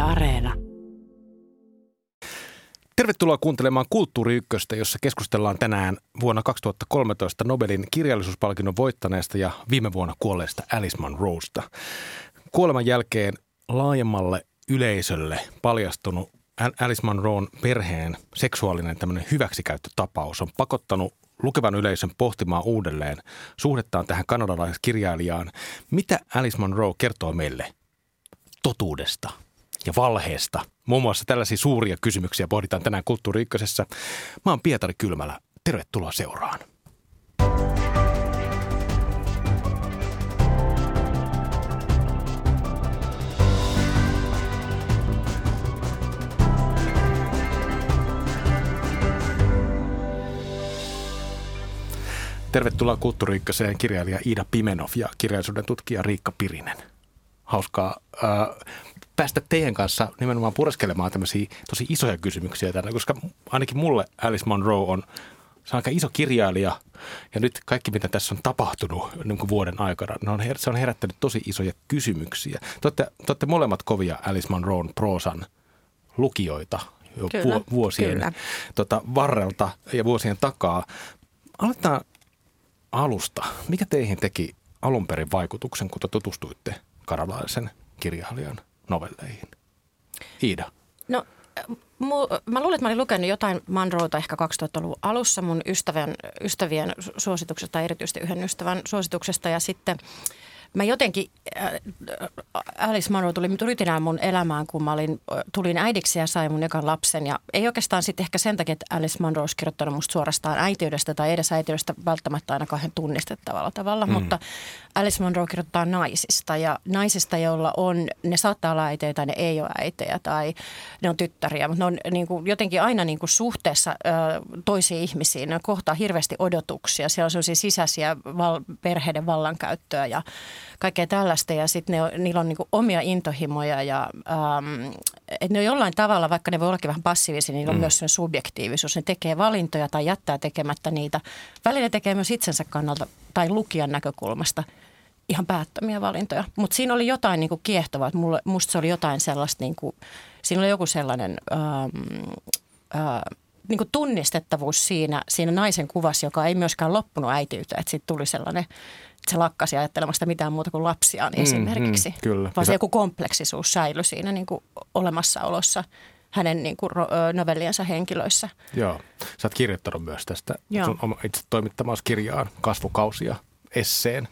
Areena. Tervetuloa kuuntelemaan Kulttuuri Ykköstä, jossa keskustellaan tänään vuonna 2013 Nobelin kirjallisuuspalkinnon voittaneesta ja viime vuonna kuolleesta Alice Munroesta. Kuoleman jälkeen laajemmalle yleisölle paljastunut Alice Munron perheen seksuaalinen tämmöinen hyväksikäyttötapaus on pakottanut lukevan yleisön pohtimaan uudelleen suhdettaan tähän kanadalaiskirjailijaan. Mitä Alice Munro kertoo meille totuudesta ja valheesta? Muun muassa tällaisia suuria kysymyksiä pohditaan tänään Kulttuuri Ykkösessä. Mä oon Pietari Kylmälä. Tervetuloa seuraan. Tervetuloa Kulttuuri Ykköseen kirjailija Iida Pimenov ja kirjallisuuden tutkija Riikka Pirinen. Hauskaa päästä teidän kanssa nimenomaan pureskelemaan tämmöisiä tosi isoja kysymyksiä tänne, koska ainakin mulle Alice Munro on aika iso kirjailija ja nyt kaikki mitä tässä on tapahtunut niin kuin vuoden aikana, se on herättänyt tosi isoja kysymyksiä. Te olette molemmat kovia Alice Munron proosan lukijoita jo vuosien varrelta ja vuosien takaa. Aloitetaan alusta. Mikä teihin teki alun perin vaikutuksen, kun te tutustuitte kanadalaisen kirjailijan novelleihin? Iida. No, mä luulen, että mä olin lukenut jotain Munrota ehkä 2000-luvun alussa mun ystävien suosituksesta, tai erityisesti yhden ystävän suosituksesta, ja sitten mä jotenkin, Alice Munro tuli rytinään mun elämään, kun tulin äidiksi ja sain mun ekan lapsen. Ja ei oikeastaan sitten ehkä sen takia, että Alice Munro olisi kirjoittanut musta suorastaan äitiydestä tai edes äitiydestä välttämättä aina kauhean tunnistettavalla tavalla. Mutta Alice Munro kirjoittaa naisista ja naisista, joilla on, ne saattaa olla äitejä tai ne ei ole äitejä tai ne on tyttäriä. Mutta ne on niin kuin, jotenkin aina niin kuin suhteessa toisiin ihmisiin. Ne kohtaa hirveästi odotuksia. Siellä on sellaisia sisäisiä perheiden vallankäyttöä ja kaikkea tällaista, ja sitten niillä on niinku omia intohimoja ja että ne on jollain tavalla, vaikka ne voi ollakin vähän passiivisia, niillä on myös sen subjektiivisuus. Ne tekee valintoja tai jättää tekemättä niitä. Välillä tekee myös itsensä kannalta tai lukijan näkökulmasta ihan päättömiä valintoja. Mutta siinä oli jotain niinku kiehtovaa, että musta se oli jotain sellaista, niinku, siinä oli joku sellainen niinku tunnistettavuus siinä naisen kuvassa, joka ei myöskään loppunut äitiyteen, että siitä tuli sellainen, se lakkasi ajattelemasta mitään muuta kuin lapsiaan esimerkiksi. Kyllä. Vaan se joku kompleksisuus säilyi siinä niin kuin olemassaolossa hänen niin kuin novelliensa henkilöissä. Joo. Sä oot kirjoittanut myös tästä sun itse toimittamassa kirjaan Kasvukausia esseen.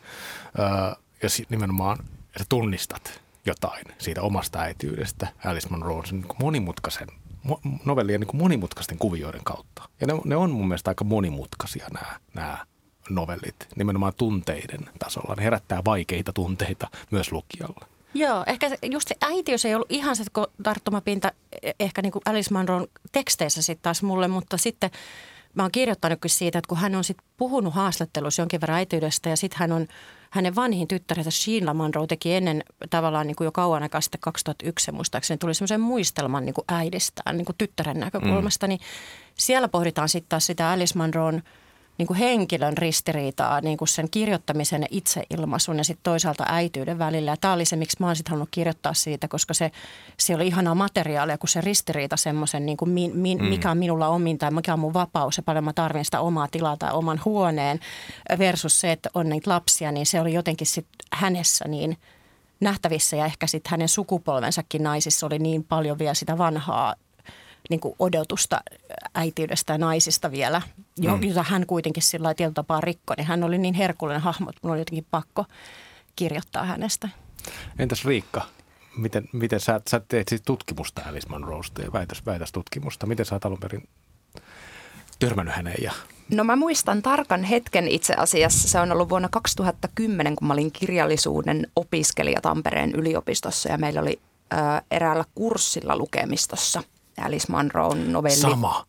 Ja nimenomaan sä tunnistat jotain siitä omasta äitiydestä Alice Munron sen niin monimutkaisen novellien niin monimutkaisten kuvioiden kautta. Ja ne on mun mielestä aika monimutkaisia nämä novellit, nimenomaan tunteiden tasolla. Ne herättää vaikeita tunteita myös lukijalle. Joo, ehkä just se äitiys ei ollut ihan se tarttumapinta ehkä niin kuin Alice Munron teksteissä sitten taas mulle, mutta sitten mä oon kirjoittanutkin siitä, että kun hän on sitten puhunut haastattelussa jonkin verran äitiydestä ja sitten hänen vanhin tyttärensä Sheila Munro teki ennen tavallaan niin kuin jo kauan aikaa sitten 2001 muistaakseni tuli semmoisen muistelman niin kuin äidistään niin kuin tyttären näkökulmasta, niin siellä pohditaan sitten taas sitä Alice Munron niin kuin henkilön ristiriitaa niin kuin sen kirjoittamisen ja itseilmaisun ja sitten toisaalta äityyden välillä. Ja tämä oli se, miksi mä oon sitten halunnut kirjoittaa siitä, koska se oli ihanaa materiaalia, kun se ristiriita semmoisen, niin kuin mikä on minulla omin tai mikä on mun vapaus ja paljon mä tarvitsen sitä omaa tilaa tai oman huoneen versus se, että on niitä lapsia, niin se oli jotenkin sitten hänessä niin nähtävissä ja ehkä sitten hänen sukupolvensakin naisissa oli niin paljon vielä sitä vanhaa niin kuin odotusta äitiydestä ja naisista vielä, jota hän kuitenkin sillä lailla tietyllä tapaa rikkoi, niin hän oli niin herkullinen hahmo, että minun oli jotenkin pakko kirjoittaa hänestä. Entäs Riikka, miten sä teet siis tutkimusta Alice Munrosta ja väitöstutkimusta? Miten sä oot alun perin törmännyt häneen? No mä muistan tarkan hetken itse asiassa. Se on ollut vuonna 2010, kun mä olin kirjallisuuden opiskelija Tampereen yliopistossa ja meillä oli eräällä kurssilla lukemistossa Alice Munron novelli. Sama.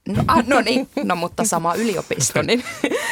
Mutta sama yliopisto. Niin,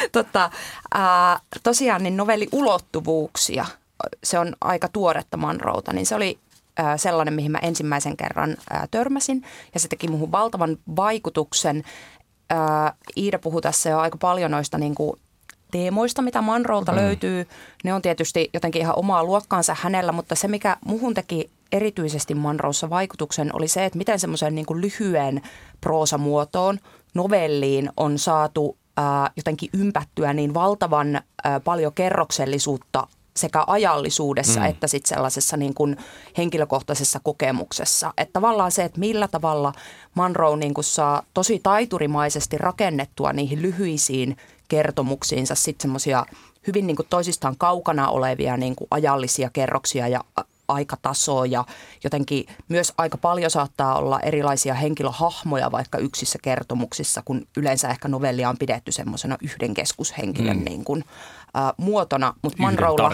tosiaan niin novelli Ulottuvuuksia, se on aika tuoretta Munrota, niin se oli sellainen, mihin mä ensimmäisen kerran törmäsin ja se teki muhun valtavan vaikutuksen. Iida puhui tässä jo aika paljon noista niin kuin teemoista, mitä Munrolta löytyy. Ne on tietysti jotenkin ihan omaa luokkaansa hänellä, mutta se mikä muhun teki erityisesti Munroessa vaikutuksen, oli se, että miten semmoiseen niin kuin lyhyen proosamuotoon, novelliin on saatu jotenkin ympättyä niin valtavan paljon kerroksellisuutta sekä ajallisuudessa että sitten sellaisessa niin kuin henkilökohtaisessa kokemuksessa. Että tavallaan se, että millä tavalla Munro niin kuin saa tosi taiturimaisesti rakennettua niihin lyhyisiin kertomuksiinsa sitten semmoisia hyvin niin kuin toisistaan kaukana olevia niin kuin ajallisia kerroksia ja aikatasoa ja jotenkin myös aika paljon saattaa olla erilaisia henkilöhahmoja vaikka yksissä kertomuksissa, kun yleensä ehkä novellia on pidetty semmoisena yhden keskushenkilön niin kuin, muotona. Mutta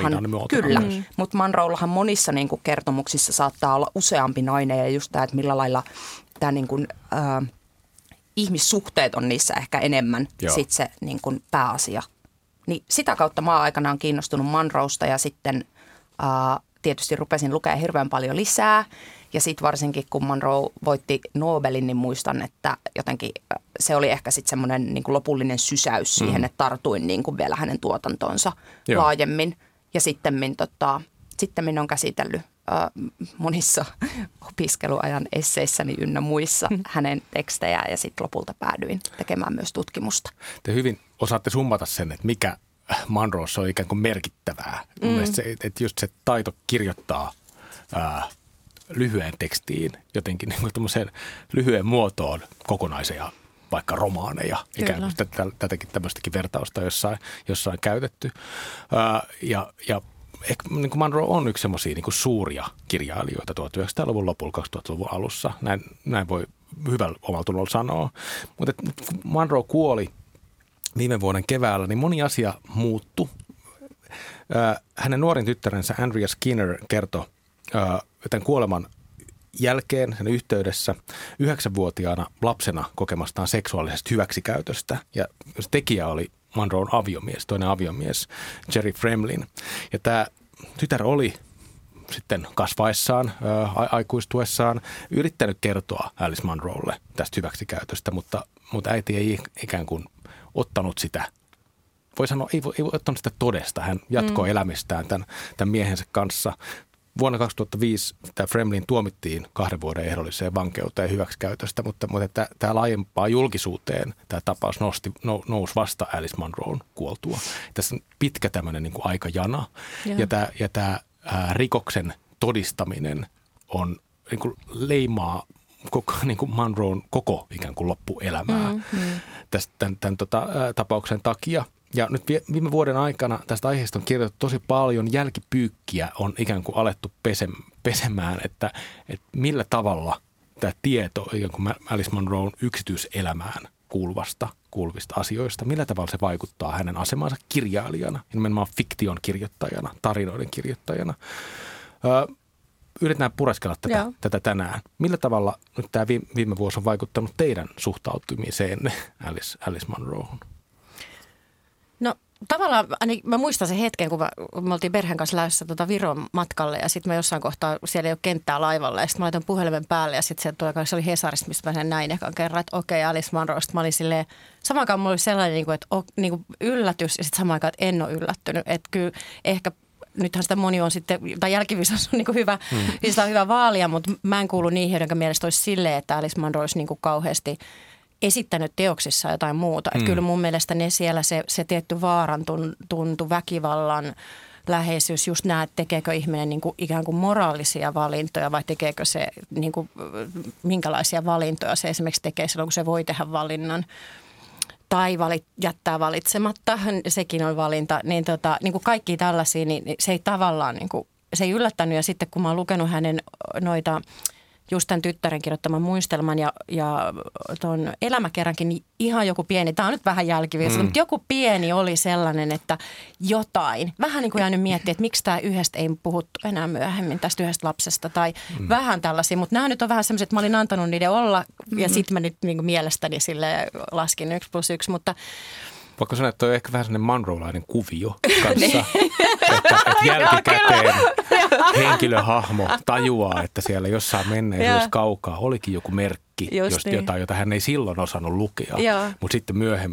Munrollahan monissa niin kuin kertomuksissa saattaa olla useampi nainen ja just tämä, että millä lailla tämä niin kuin, ihmissuhteet on niissä ehkä enemmän sit se niin kuin pääasia. Niin sitä kautta mä oon aikanaan kiinnostunut Munrosta ja sitten tietysti rupesin lukea hirveän paljon lisää. Ja sitten varsinkin kun Munro voitti Nobelin, niin muistan, että jotenkin se oli ehkä sitten semmoinen niin kuin lopullinen sysäys siihen, että tartuin niin kuin vielä hänen tuotantonsa laajemmin. Ja sittemmin on käsitellyt monissa opiskeluajan esseissäni ynnä muissa hänen tekstejään ja sitten lopulta päädyin tekemään myös tutkimusta. Te hyvin osaatte summata sen, että mikä Munrossa on ikään kuin merkittävää. Että just se taito kirjoittaa lyhyen tekstiin jotenkin niin kuin tämmöiseen lyhyen muotoon kokonaisia vaikka romaaneja. Ikään kuin tätäkin tämmöistäkin vertausta jossain käytetty. Ja ehkä niin kuin Munro on yksi semmoisia niin kuin suuria kirjailijoita 1900-luvun lopulla, 2000-luvun alussa. Näin voi hyvällä omalla tunnolla sanoa. Mutta kun Munro kuoli viime vuoden keväällä, niin moni asia muuttui. Hänen nuorin tyttärensä Andrea Skinner kertoi tämän kuoleman jälkeen sen yhteydessä 9-vuotiaana lapsena kokemastaan seksuaalisesta hyväksikäytöstä. Ja se tekijä oli Munron toinen aviomies, Jerry Fremlin. Ja tämä tytär oli sitten kasvaessaan, aikuistuessaan yrittänyt kertoa Alice Munrolle tästä hyväksikäytöstä, mutta äiti ei ikään kuin ottanut sitä. Voi sanoa, ei ottanut sitä todesta. Hän jatkoi elämistään tämän miehensä kanssa. Vuonna 2005 tämä Fremlin tuomittiin 2 vuoden ehdolliseen vankeuteen hyväksikäytöstä, mutta tämä laajempaa julkisuuteen tämä tapaus nousi vasta Alice Munron kuoltua. Tässä on pitkä tämmöinen niin kuin aikajana ja tämä rikoksen todistaminen on niin kuin leimaa niin kuin Munron koko ikään kuin loppuelämää tämän tapauksen takia. Ja nyt viime vuoden aikana tästä aiheesta on kirjoitettu tosi paljon. Jälkipyykkiä on ikään kuin alettu pesemään, että millä tavalla tämä tieto ikään kuin Alice Munron yksityiselämään kuuluvista asioista, millä tavalla se vaikuttaa hänen asemansa kirjailijana, nimenomaan fiktion kirjoittajana, tarinoiden kirjoittajana. Yritetään pureskella tätä tänään. Millä tavalla nyt tämä viime vuosi on vaikuttanut teidän suhtautumiseenne Alice Munroon? No tavallaan, mä muistan sen hetken, kun me oltiin perheen kanssa lähdössä Viron matkalle ja sitten mä jossain kohtaa, siellä ei ole kenttää laivalla ja sitten mä laitan puhelimen päälle ja sitten se oli Hesarista, mistä mä sen näin ekan kerran, että okei, Alice Munro. Sitten mä olin silleen, samaan aikaan mulla oli sellainen, että yllätys ja sitten samaan aikaan, että en ole yllättynyt, että kyllä ehkä nythän sitä moni on sitten, tai jälkiviisaus on niin hyvä, niin sitä on hyvä vaalia, mutta mä en kuulu niihin, joiden mielestä olisi silleen, että Alice Munro olisi niin kauheasti esittänyt teoksissa jotain muuta. Että kyllä mun mielestä ne siellä se tietty vaaran tuntu, väkivallan läheisyys, just näet, tekeekö ihminen niin kuin ikään kuin moraalisia valintoja vai tekeekö se, niin kuin, minkälaisia valintoja se esimerkiksi tekee silloin, kun se voi tehdä valinnan. Tai jättää valitsematta, sekin on valinta. Niin, niin kuin kaikki tällaisia, niin se ei tavallaan, niin kuin, se ei yllättänyt. Ja sitten kun mä oon lukenut hänen noita, just tämän tyttären kirjoittaman muistelman ja tuon elämäkerrankin, niin ihan joku pieni, tämä on nyt vähän jälkiviisaus, mutta joku pieni oli sellainen, että jotain. Vähän niin kuin jäänyt miettiä, että miksi tämä yhdestä ei puhuttu enää myöhemmin tästä yhdestä lapsesta tai vähän tällaisia. Mutta nämä nyt on vähän sellaiset, että mä olin antanut niiden olla ja sitten mä nyt niin kuin mielestäni sille laskin 1+1, mutta voiko sanoa, että toi on ehkä vähän sellainen Munrolainen kuvio kanssa, että jälkikäteen henkilöhahmo tajuaa, että siellä jossain menneisyydessä kaukaa olikin joku merkki, jota hän ei silloin osannut lukea, mutta sitten myöhemmin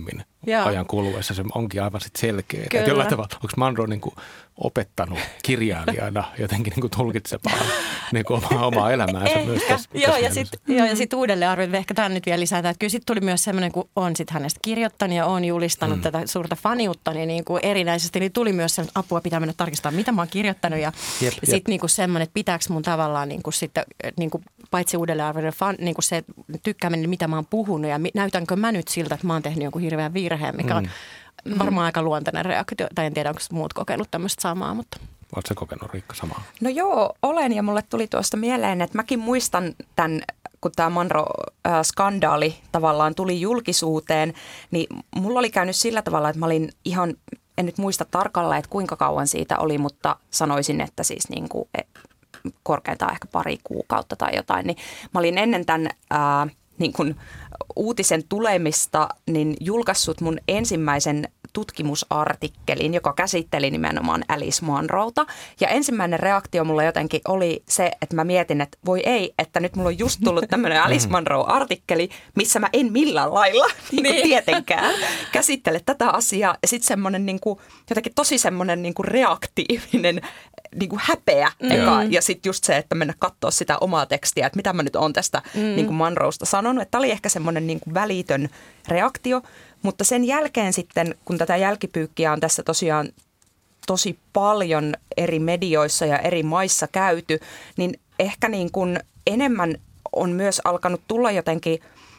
ajan kuluessa se onkin aivan sit selkeä. Että jollain tavalla, onko Munro niin kuin opettanut kirjailijana jotenkin niin kuin tulkitsemaan niin kuin omaa elämäänsä myös tässä. Ja sitten uudelleen arvioin, ehkä tämän nyt vielä lisätään, että kyllä sitten tuli myös semmoinen, kun on sitten hänestä kirjoittanut ja on julistanut tätä suurta faniutta, niin kuin erinäisesti, niin tuli myös sen apua pitää mennä tarkistamaan, mitä mä oon kirjoittanut ja sitten niin kuin semmoinen, että pitääkö mun tavallaan niin kuin sitten niin kuin paitsi uudelleen arvioida niin kuin se tykkääminen, mitä mä oon puhunut ja näytänkö mä nyt siltä, että mä oon tehnyt jonkun hirveän virheen, mikä on varmaan aika luontainen reaktio, tai en tiedä, onko muut kokeillut tämmöistä samaa, mutta... Oletko sä kokenut, Riikka, samaa? No joo, olen, ja mulle tuli tuosta mieleen, että mäkin muistan tämän, kun tämä Munro-skandaali tavallaan tuli julkisuuteen, niin mulla oli käynyt sillä tavalla, että mä olin ihan, en nyt muista tarkalleen, että kuinka kauan siitä oli, mutta sanoisin, että siis niin kuin korkeintaan ehkä pari kuukautta tai jotain, niin mä olin ennen tämän niin kuin uutisen tulemista niin julkaissut mun ensimmäisen tutkimusartikkelin, joka käsitteli nimenomaan Alice Munrota. Ja ensimmäinen reaktio mulla jotenkin oli se, että mä mietin, että voi ei, että nyt mulla on just tullut tämmöinen Alice Munro-artikkeli, missä mä en millään lailla niin tietenkään käsittele tätä asiaa. Ja sitten semmoinen niin kuin, jotenkin tosi semmoinen niin kuin reaktiivinen niin kuin häpeä eka. Ja sitten just se, että mennä katsoa sitä omaa tekstiä, että mitä mä nyt oon tästä niin kuin Munrosta sanonut. Että tämä oli ehkä semmoinen niin kuin välitön reaktio. Mutta sen jälkeen sitten, kun tätä jälkipyykkiä on tässä tosiaan tosi paljon eri medioissa ja eri maissa käyty, niin ehkä niin kuin enemmän on myös alkanut tulla jotenkin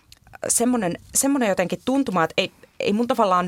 semmoinen jotenkin tuntuma, että ei mun tavallaan,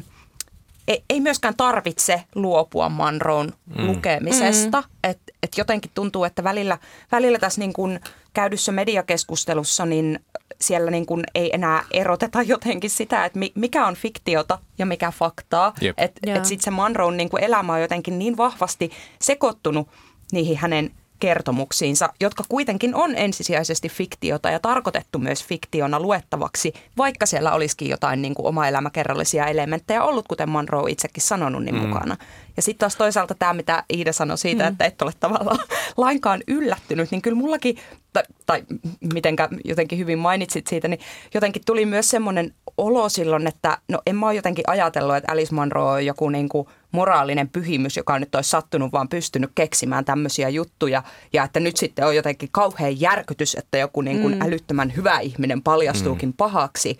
ei myöskään tarvitse luopua Munron lukemisesta. Että jotenkin tuntuu, että välillä tässä niin kuin käydyssä mediakeskustelussa, niin siellä niin kuin ei enää eroteta jotenkin sitä, että mikä on fiktiota ja mikä faktaa. Että sitten se Munron niin kuin elämä on jotenkin niin vahvasti sekoittunut niihin hänen kertomuksiinsa, jotka kuitenkin on ensisijaisesti fiktiota ja tarkoitettu myös fiktiona luettavaksi, vaikka siellä olisikin jotain niin kuin oma-elämäkerrallisia elementtejä ollut, kuten Munro itsekin sanonut, niin mukana. Ja sitten taas toisaalta tämä, mitä Iida sanoi siitä, että et ole tavallaan lainkaan yllättynyt, niin kyllä mullakin, tai mitenkä jotenkin hyvin mainitsit siitä, niin jotenkin tuli myös semmoinen olo silloin, että no en mä ole jotenkin ajatellut, että Alice Munro on joku niin kuin moraalinen pyhimys, joka nyt olisi sattunut vaan pystynyt keksimään tämmöisiä juttuja ja että nyt sitten on jotenkin kauhean järkytys, että joku niin kuin älyttömän hyvä ihminen paljastuukin pahaksi,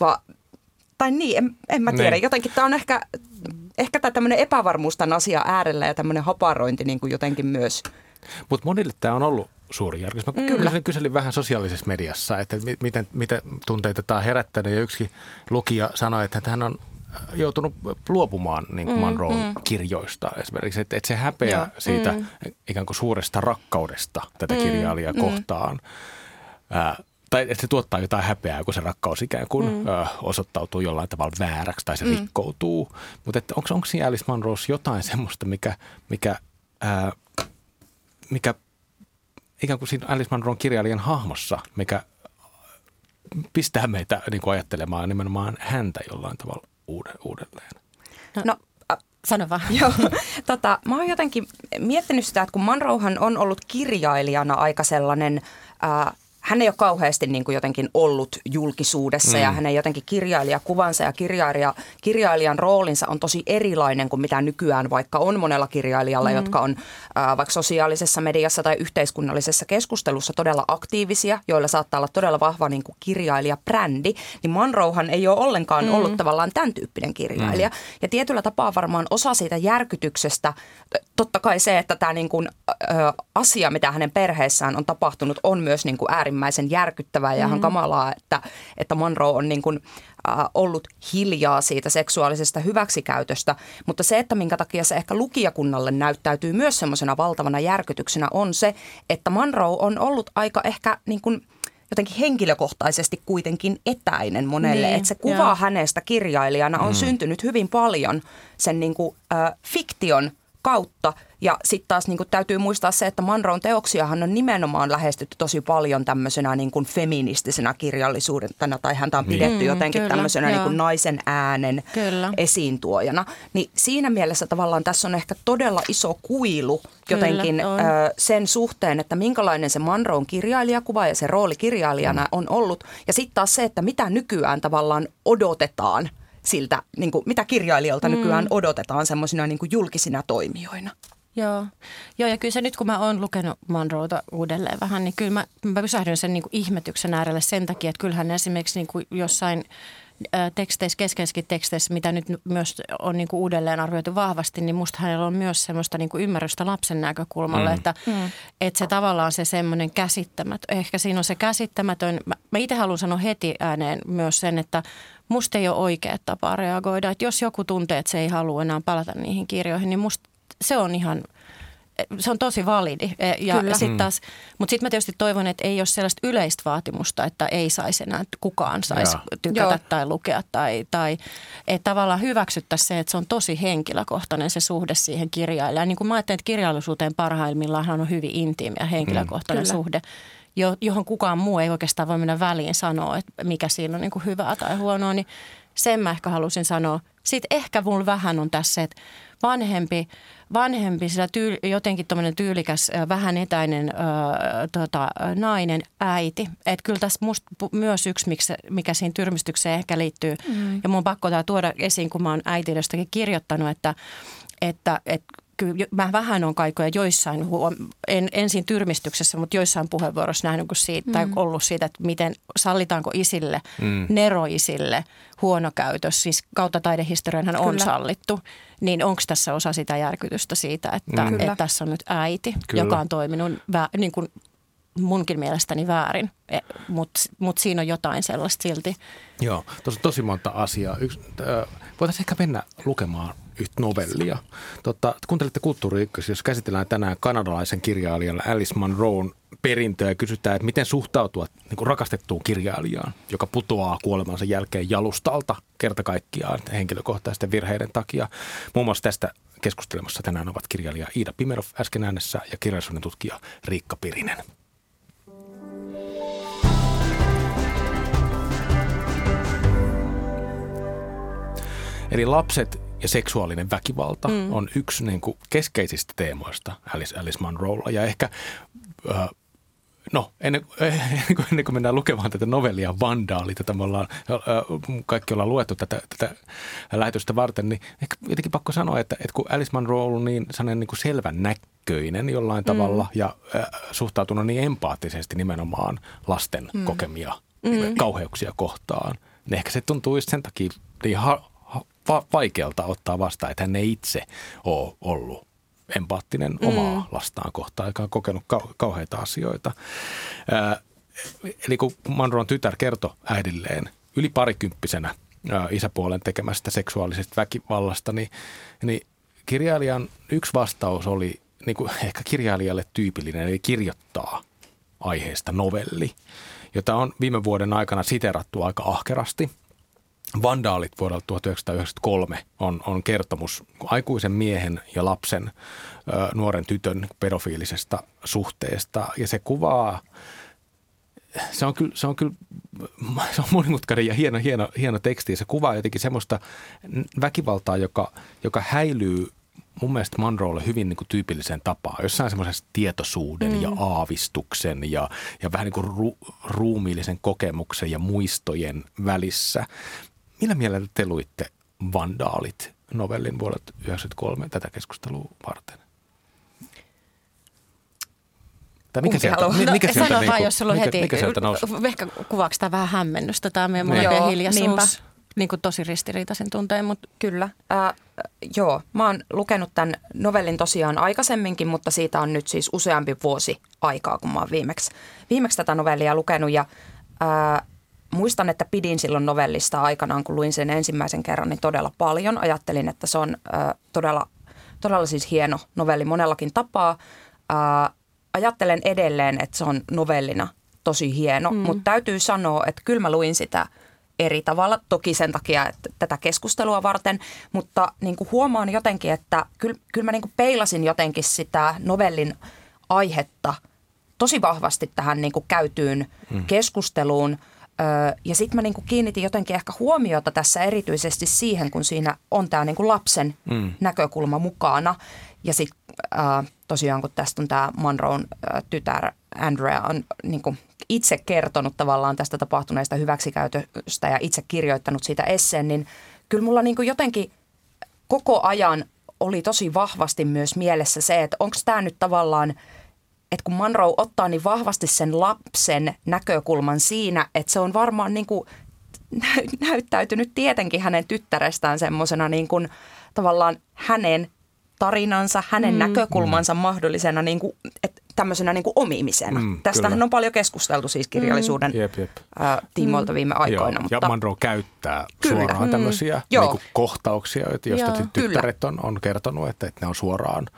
tai niin, en mä tiedä. Jotenkin tämä on ehkä tämä tämmöinen epävarmuus tämän asian äärellä ja tämmöinen haparointi niin kuin jotenkin myös. Mutta monille tämä on ollut suuri järkytys. Mä kyselin vähän sosiaalisessa mediassa, että miten tunteita tämä on herättänyt ja yksi lukija sanoi, että hän on joutunut luopumaan niin kuin Munron kirjoista esimerkiksi, että se häpeä siitä ikään kuin suuresta rakkaudesta tätä kirjailijaa kohtaan. Tai että se tuottaa jotain häpeää, kun se rakkaus ikään kuin osoittautuu jollain tavalla vääräksi tai se rikkoutuu. Mutta onko siinä Alice Munrossa jotain semmoista, mikä ikään kuin siinä Alice Munron kirjailijan hahmossa, mikä pistää meitä niin kuin ajattelemaan nimenomaan häntä jollain tavalla uudelleen? No sano vaan. Joo, mä oon jotenkin miettinyt sitä, että kun Munrohan on ollut kirjailijana aika sellainen... Hän ei ole kauheasti niin kuin jotenkin ollut julkisuudessa ja hänen jotenkin kirjailijakuvansa ja kirjailijan roolinsa on tosi erilainen kuin mitä nykyään vaikka on monella kirjailijalla, jotka on vaikka sosiaalisessa mediassa tai yhteiskunnallisessa keskustelussa todella aktiivisia, joilla saattaa olla todella vahva niin kuin kirjailijabrändi. Niin Munrohan ei ole ollenkaan ollut tavallaan tämän tyyppinen kirjailija. Ja tietyllä tapaa varmaan osa siitä järkytyksestä, totta kai se, että tämä niin kuin, asia, mitä hänen perheessään on tapahtunut, on myös niin kuin äärimmäisen järkyttävää ja ihan kamalaa, että Munro on niin kuin, ollut hiljaa siitä seksuaalisesta hyväksikäytöstä. Mutta se, että minkä takia se ehkä lukijakunnalle näyttäytyy myös semmoisena valtavana järkytyksenä on se, että Munro on ollut aika ehkä niin kuin jotenkin henkilökohtaisesti kuitenkin etäinen monelle. Että se kuva hänestä kirjailijana on syntynyt hyvin paljon sen niin kuin, fiktion kautta. Ja sitten taas niin kuin täytyy muistaa se, että Munron teoksiahan on nimenomaan lähestytty tosi paljon tämmöisenä niin kuin feministisenä kirjallisuudena, tai häntä on pidetty jotenkin tämmöisenä niin kuin naisen äänen esiintuojana. Niin siinä mielessä tavallaan tässä on ehkä todella iso kuilu jotenkin sen suhteen, että minkälainen se Munron kirjailijakuva ja se rooli kirjailijana on ollut. Ja sitten taas se, että mitä nykyään tavallaan odotetaan siltä, niin kuin, mitä kirjailijoilta nykyään odotetaan semmoisina niin kuin julkisina toimijoina. Joo, ja kyllä se nyt kun mä oon lukenut Munrowta uudelleen vähän, niin kyllä mä pysähdyn sen niin kuin ihmetyksen äärelle sen takia, että kyllähän esimerkiksi niin kuin jossain teksteissä, keskeisissä teksteissä, mitä nyt myös on niin kuin uudelleen arvioitu vahvasti, niin musta hänellä on myös semmoista niin kuin ymmärrystä lapsen näkökulmalle, että se tavallaan se semmoinen ehkä siinä on se käsittämätön. Mä itse haluan sanoa heti ääneen myös sen, että musta ei ole oikea tapa reagoida, että jos joku tuntee, että se ei halua enää palata niihin kirjoihin, niin musta se on tosi validi. Mutta sitten mä tietysti toivon, että ei ole sellaista yleistä vaatimusta, että ei saisi enää, kukaan saisi tykätä tai lukea. Tai että tavallaan hyväksyttäisiin se, että se on tosi henkilökohtainen se suhde siihen kirjailijaan. Niin kuin mä ajattelen, että kirjallisuuteen parhaimmillaan on hyvin intiimi ja henkilökohtainen suhde, johon kukaan muu ei oikeastaan voi mennä väliin sanoa, että mikä siinä on niin kuin hyvää tai huonoa. Niin sen mä ehkä halusin sanoa. Sitten ehkä mulla vähän on tässä, että vanhempi sillä jotenkin tommoinen tyylikäs, vähän etäinen nainen, äiti. Että kyllä tässä musta myös yksi, mikä siinä tyrmistykseen ehkä liittyy. Ja mun on pakko tämä tuoda esiin, kun mä oon äitiydestäkin kirjoittanut, että kyllä mä vähän on kaikoja joissain, ensin tyrmistyksessä, mutta joissain puheenvuoroissa nähnyt siitä, tai ollut siitä, että miten sallitaanko isille, neroisille huonokäytös, siis kautta taidehistorianhan on sallittu, niin onko tässä osa sitä järkytystä siitä, että tässä on nyt äiti, joka on toiminut niin kuin munkin mielestäni väärin, mutta siinä on jotain sellaista silti. Joo, tuossa on tosi monta asiaa. Voitaisiin ehkä mennä lukemaan yhtä novellia. Kuuntelitte Kulttuuri Ykkös, jos käsitellään tänään kanadalaisen kirjailijan Alice Munroon perintöä ja kysytään, että miten suhtautua niin kuin rakastettuun kirjailijaan, joka putoaa kuolemansa jälkeen jalustalta kerta kaikkiaan henkilökohtaisten virheiden takia. Muun muassa tästä keskustelemassa tänään ovat kirjailija Iida Pimenov äsken äänessä ja kirjallisuuden tutkija Riikka Pirinen. Eli lapset ja seksuaalinen väkivalta on yksi niin kuin keskeisistä teemoista Alice Munrolla. Ja ehkä, ennen kuin mennään lukemaan tätä novellia Vandaalit, jota me ollaan, kaikki ollaan luettu tätä lähetystä varten, niin ehkä jotenkin pakko sanoa, että kun Alice Munro on ollut niin selvän näköinen jollain tavalla ja suhtautunut niin empaattisesti nimenomaan lasten kokemia kauheuksia kohtaan, niin ehkä se tuntuu just sen takia niin vaikealta ottaa vastaan, että hän ei itse ole ollut empaattinen omaa lastaan kohtaan, joka on kokenut kauheita asioita. Eli kun Munron tytär kertoi äidilleen yli parikymppisenä isäpuolen tekemästä seksuaalisesta väkivallasta, niin kirjailijan yksi vastaus oli niin kuin ehkä kirjailijalle tyypillinen, eli kirjoittaa aiheesta novelli, jota on viime vuoden aikana siteerattu aika ahkerasti. Vandaalit vuodelta 1993 on kertomus aikuisen miehen ja lapsen, nuoren tytön pedofiilisesta suhteesta. Ja se kuvaa, se on monimutkainen ja hieno teksti. Se kuvaa jotenkin semmoista väkivaltaa, joka häilyy mun mielestä Munrolle hyvin niin kuin tyypilliseen tapaan. Jossain semmoisessa tietoisuuden ja aavistuksen ja vähän niin kuin ruumiillisen kokemuksen ja muistojen välissä. Millä mielellä te luitte Vandaalit novellin vuodelta 1993 tätä keskustelua varten? Tai mikä sieltä sano vaan, jos sulla on heti, ehkä kuvaako tämä vähän hämmennystä, tämä meidän molempien hiljaisuus, niin kuin tosi ristiriitaisen tunteen, mutta kyllä. Joo, mä oon lukenut tämän novellin tosiaan aikaisemminkin, mutta siitä on nyt siis useampi vuosi aikaa, kun mä oon viimeksi tätä novellia lukenut ja muistan, että pidin silloin novellista aikanaan, kun luin sen ensimmäisen kerran, niin todella paljon. Ajattelin, että se on todella siis hieno novelli monellakin tapaa. Ajattelen edelleen, että se on novellina tosi hieno, mutta täytyy sanoa, että kyllä mä luin sitä eri tavalla. Toki sen takia, että tätä keskustelua varten, mutta niin kuin huomaan jotenkin, että kyllä mä niin kuin peilasin jotenkin sitä novellin aihetta tosi vahvasti tähän niin kuin käytyyn keskusteluun. Ja sitten mä niinku kiinnitin jotenkin ehkä huomiota tässä erityisesti siihen, kun siinä on tämä niinku lapsen näkökulma mukana. Ja sitten tosiaan, kun tästä on tämä Munron tytär Andrea on niinku itse kertonut tavallaan tästä tapahtuneesta hyväksikäytöstä ja itse kirjoittanut siitä esseen, niin kyllä mulla niin kuin jotenkin koko ajan oli tosi vahvasti myös mielessä se, että onko tämä nyt tavallaan, että kun Monroe ottaa niin vahvasti sen lapsen näkökulman siinä, että se on varmaan niin kuin näyttäytynyt tietenkin hänen tyttärestään semmoisena niin kuin tavallaan hänen tarinansa, hänen näkökulmansa mahdollisena niin kuin, että tämmöisenä niin kuin omimisena. Tästähän on paljon keskusteltu siis kirjallisuuden tiimoilta viime aikoina. Mutta ja Monroe käyttää suoraan tämmöisiä niin kuin kohtauksia, joista tyttäret on kertonut, että ne on suoraan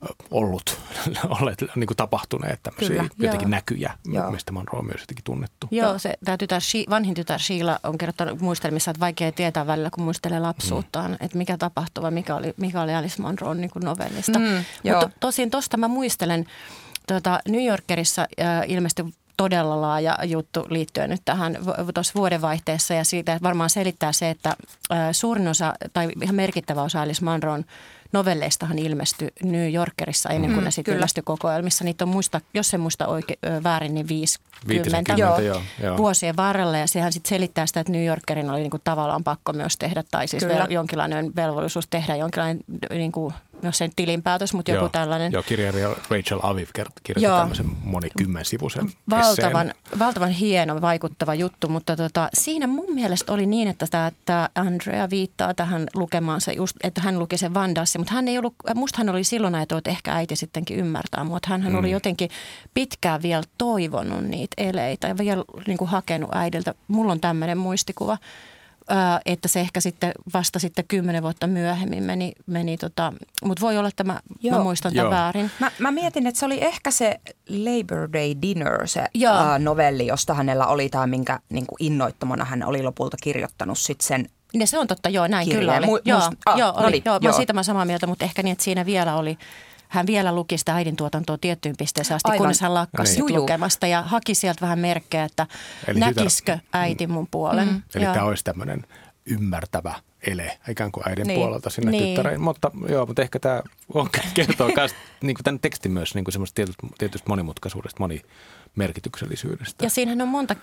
olleet niin kuin tapahtuneet tämmöisiä jotenkin näkyjä, mistä Monroe on myös jotenkin tunnettu. Joo, tämä vanhin tytär Sheila on kertonut muistelmissa, että vaikea tietää välillä, kun muistelee lapsuuttaan, että mikä tapahtui vai mikä oli Alice Monroen niin kuin novellista. Mutta tosin tuosta mä muistelen, New Yorkerissa ilmestyi todella laaja juttu liittyen nyt tähän tuossa vuodenvaihteessa ja siitä varmaan selittää se, että suurin osa tai ihan merkittävä osa Alice Monroen novelleistahan ilmestyi New Yorkerissa ennen kuin ne sitten ilmestyi kokoelmissa. Niitä on jos en muista väärin, niin 50 vuosien varrella ja sehän sitten selittää sitä, että New Yorkerin oli niinku tavallaan pakko myös tehdä tai siis jonkinlainen velvollisuus tehdä jonkinlainen niinku, jos sen tilinpäätös, mutta joku tällainen. Joo, kirjailija Rachel Aviv kirjoitti tämmöisen monikymmensivuisen esseen. Valtavan hieno, vaikuttava juttu, mutta siinä mun mielestä oli niin, että tämä Andrea viittaa tähän lukemaansa just, että hän luki sen Vandassi, mutta hän ei ollut, musta hän oli silloin ajatellut, että ehkä äiti sittenkin ymmärtää, mutta hän oli jotenkin pitkään vielä toivonut niitä eleitä ja vielä niin kuin hakenut äidiltä. Mulla on tämmöinen muistikuva. Että se ehkä sitten vasta sitten 10 vuotta myöhemmin meni mutta voi olla, että mä muistan tämän väärin. Mä mietin, että se oli ehkä se Labor Day Dinner, se novelli, josta hänellä oli tämä, minkä niin kuin innoittamana hän oli lopulta kirjoittanut sitten sen. Ja se on totta, näin kirjeen. Kyllä oli. Siitä mä samaa mieltä, mutta ehkä niin, että siinä vielä oli. Hän vielä luki sitä äidin tuotantoa tiettyyn pisteeseen asti, kunnes hän lakkasi lukemasta ja haki sieltä vähän merkkejä, että eli näkisikö äiti mun puolen. Eli tämä olisi tämmöinen ymmärtävä ele ikään kuin äidin puolelta sinne tyttäreen. Mutta ehkä tämä kertoo myös niin kuin tämän tekstin myös niin kuin semmoista tietystä monimutkaisuudesta, monimerkityksellisyydestä. Ja siinähän on monta,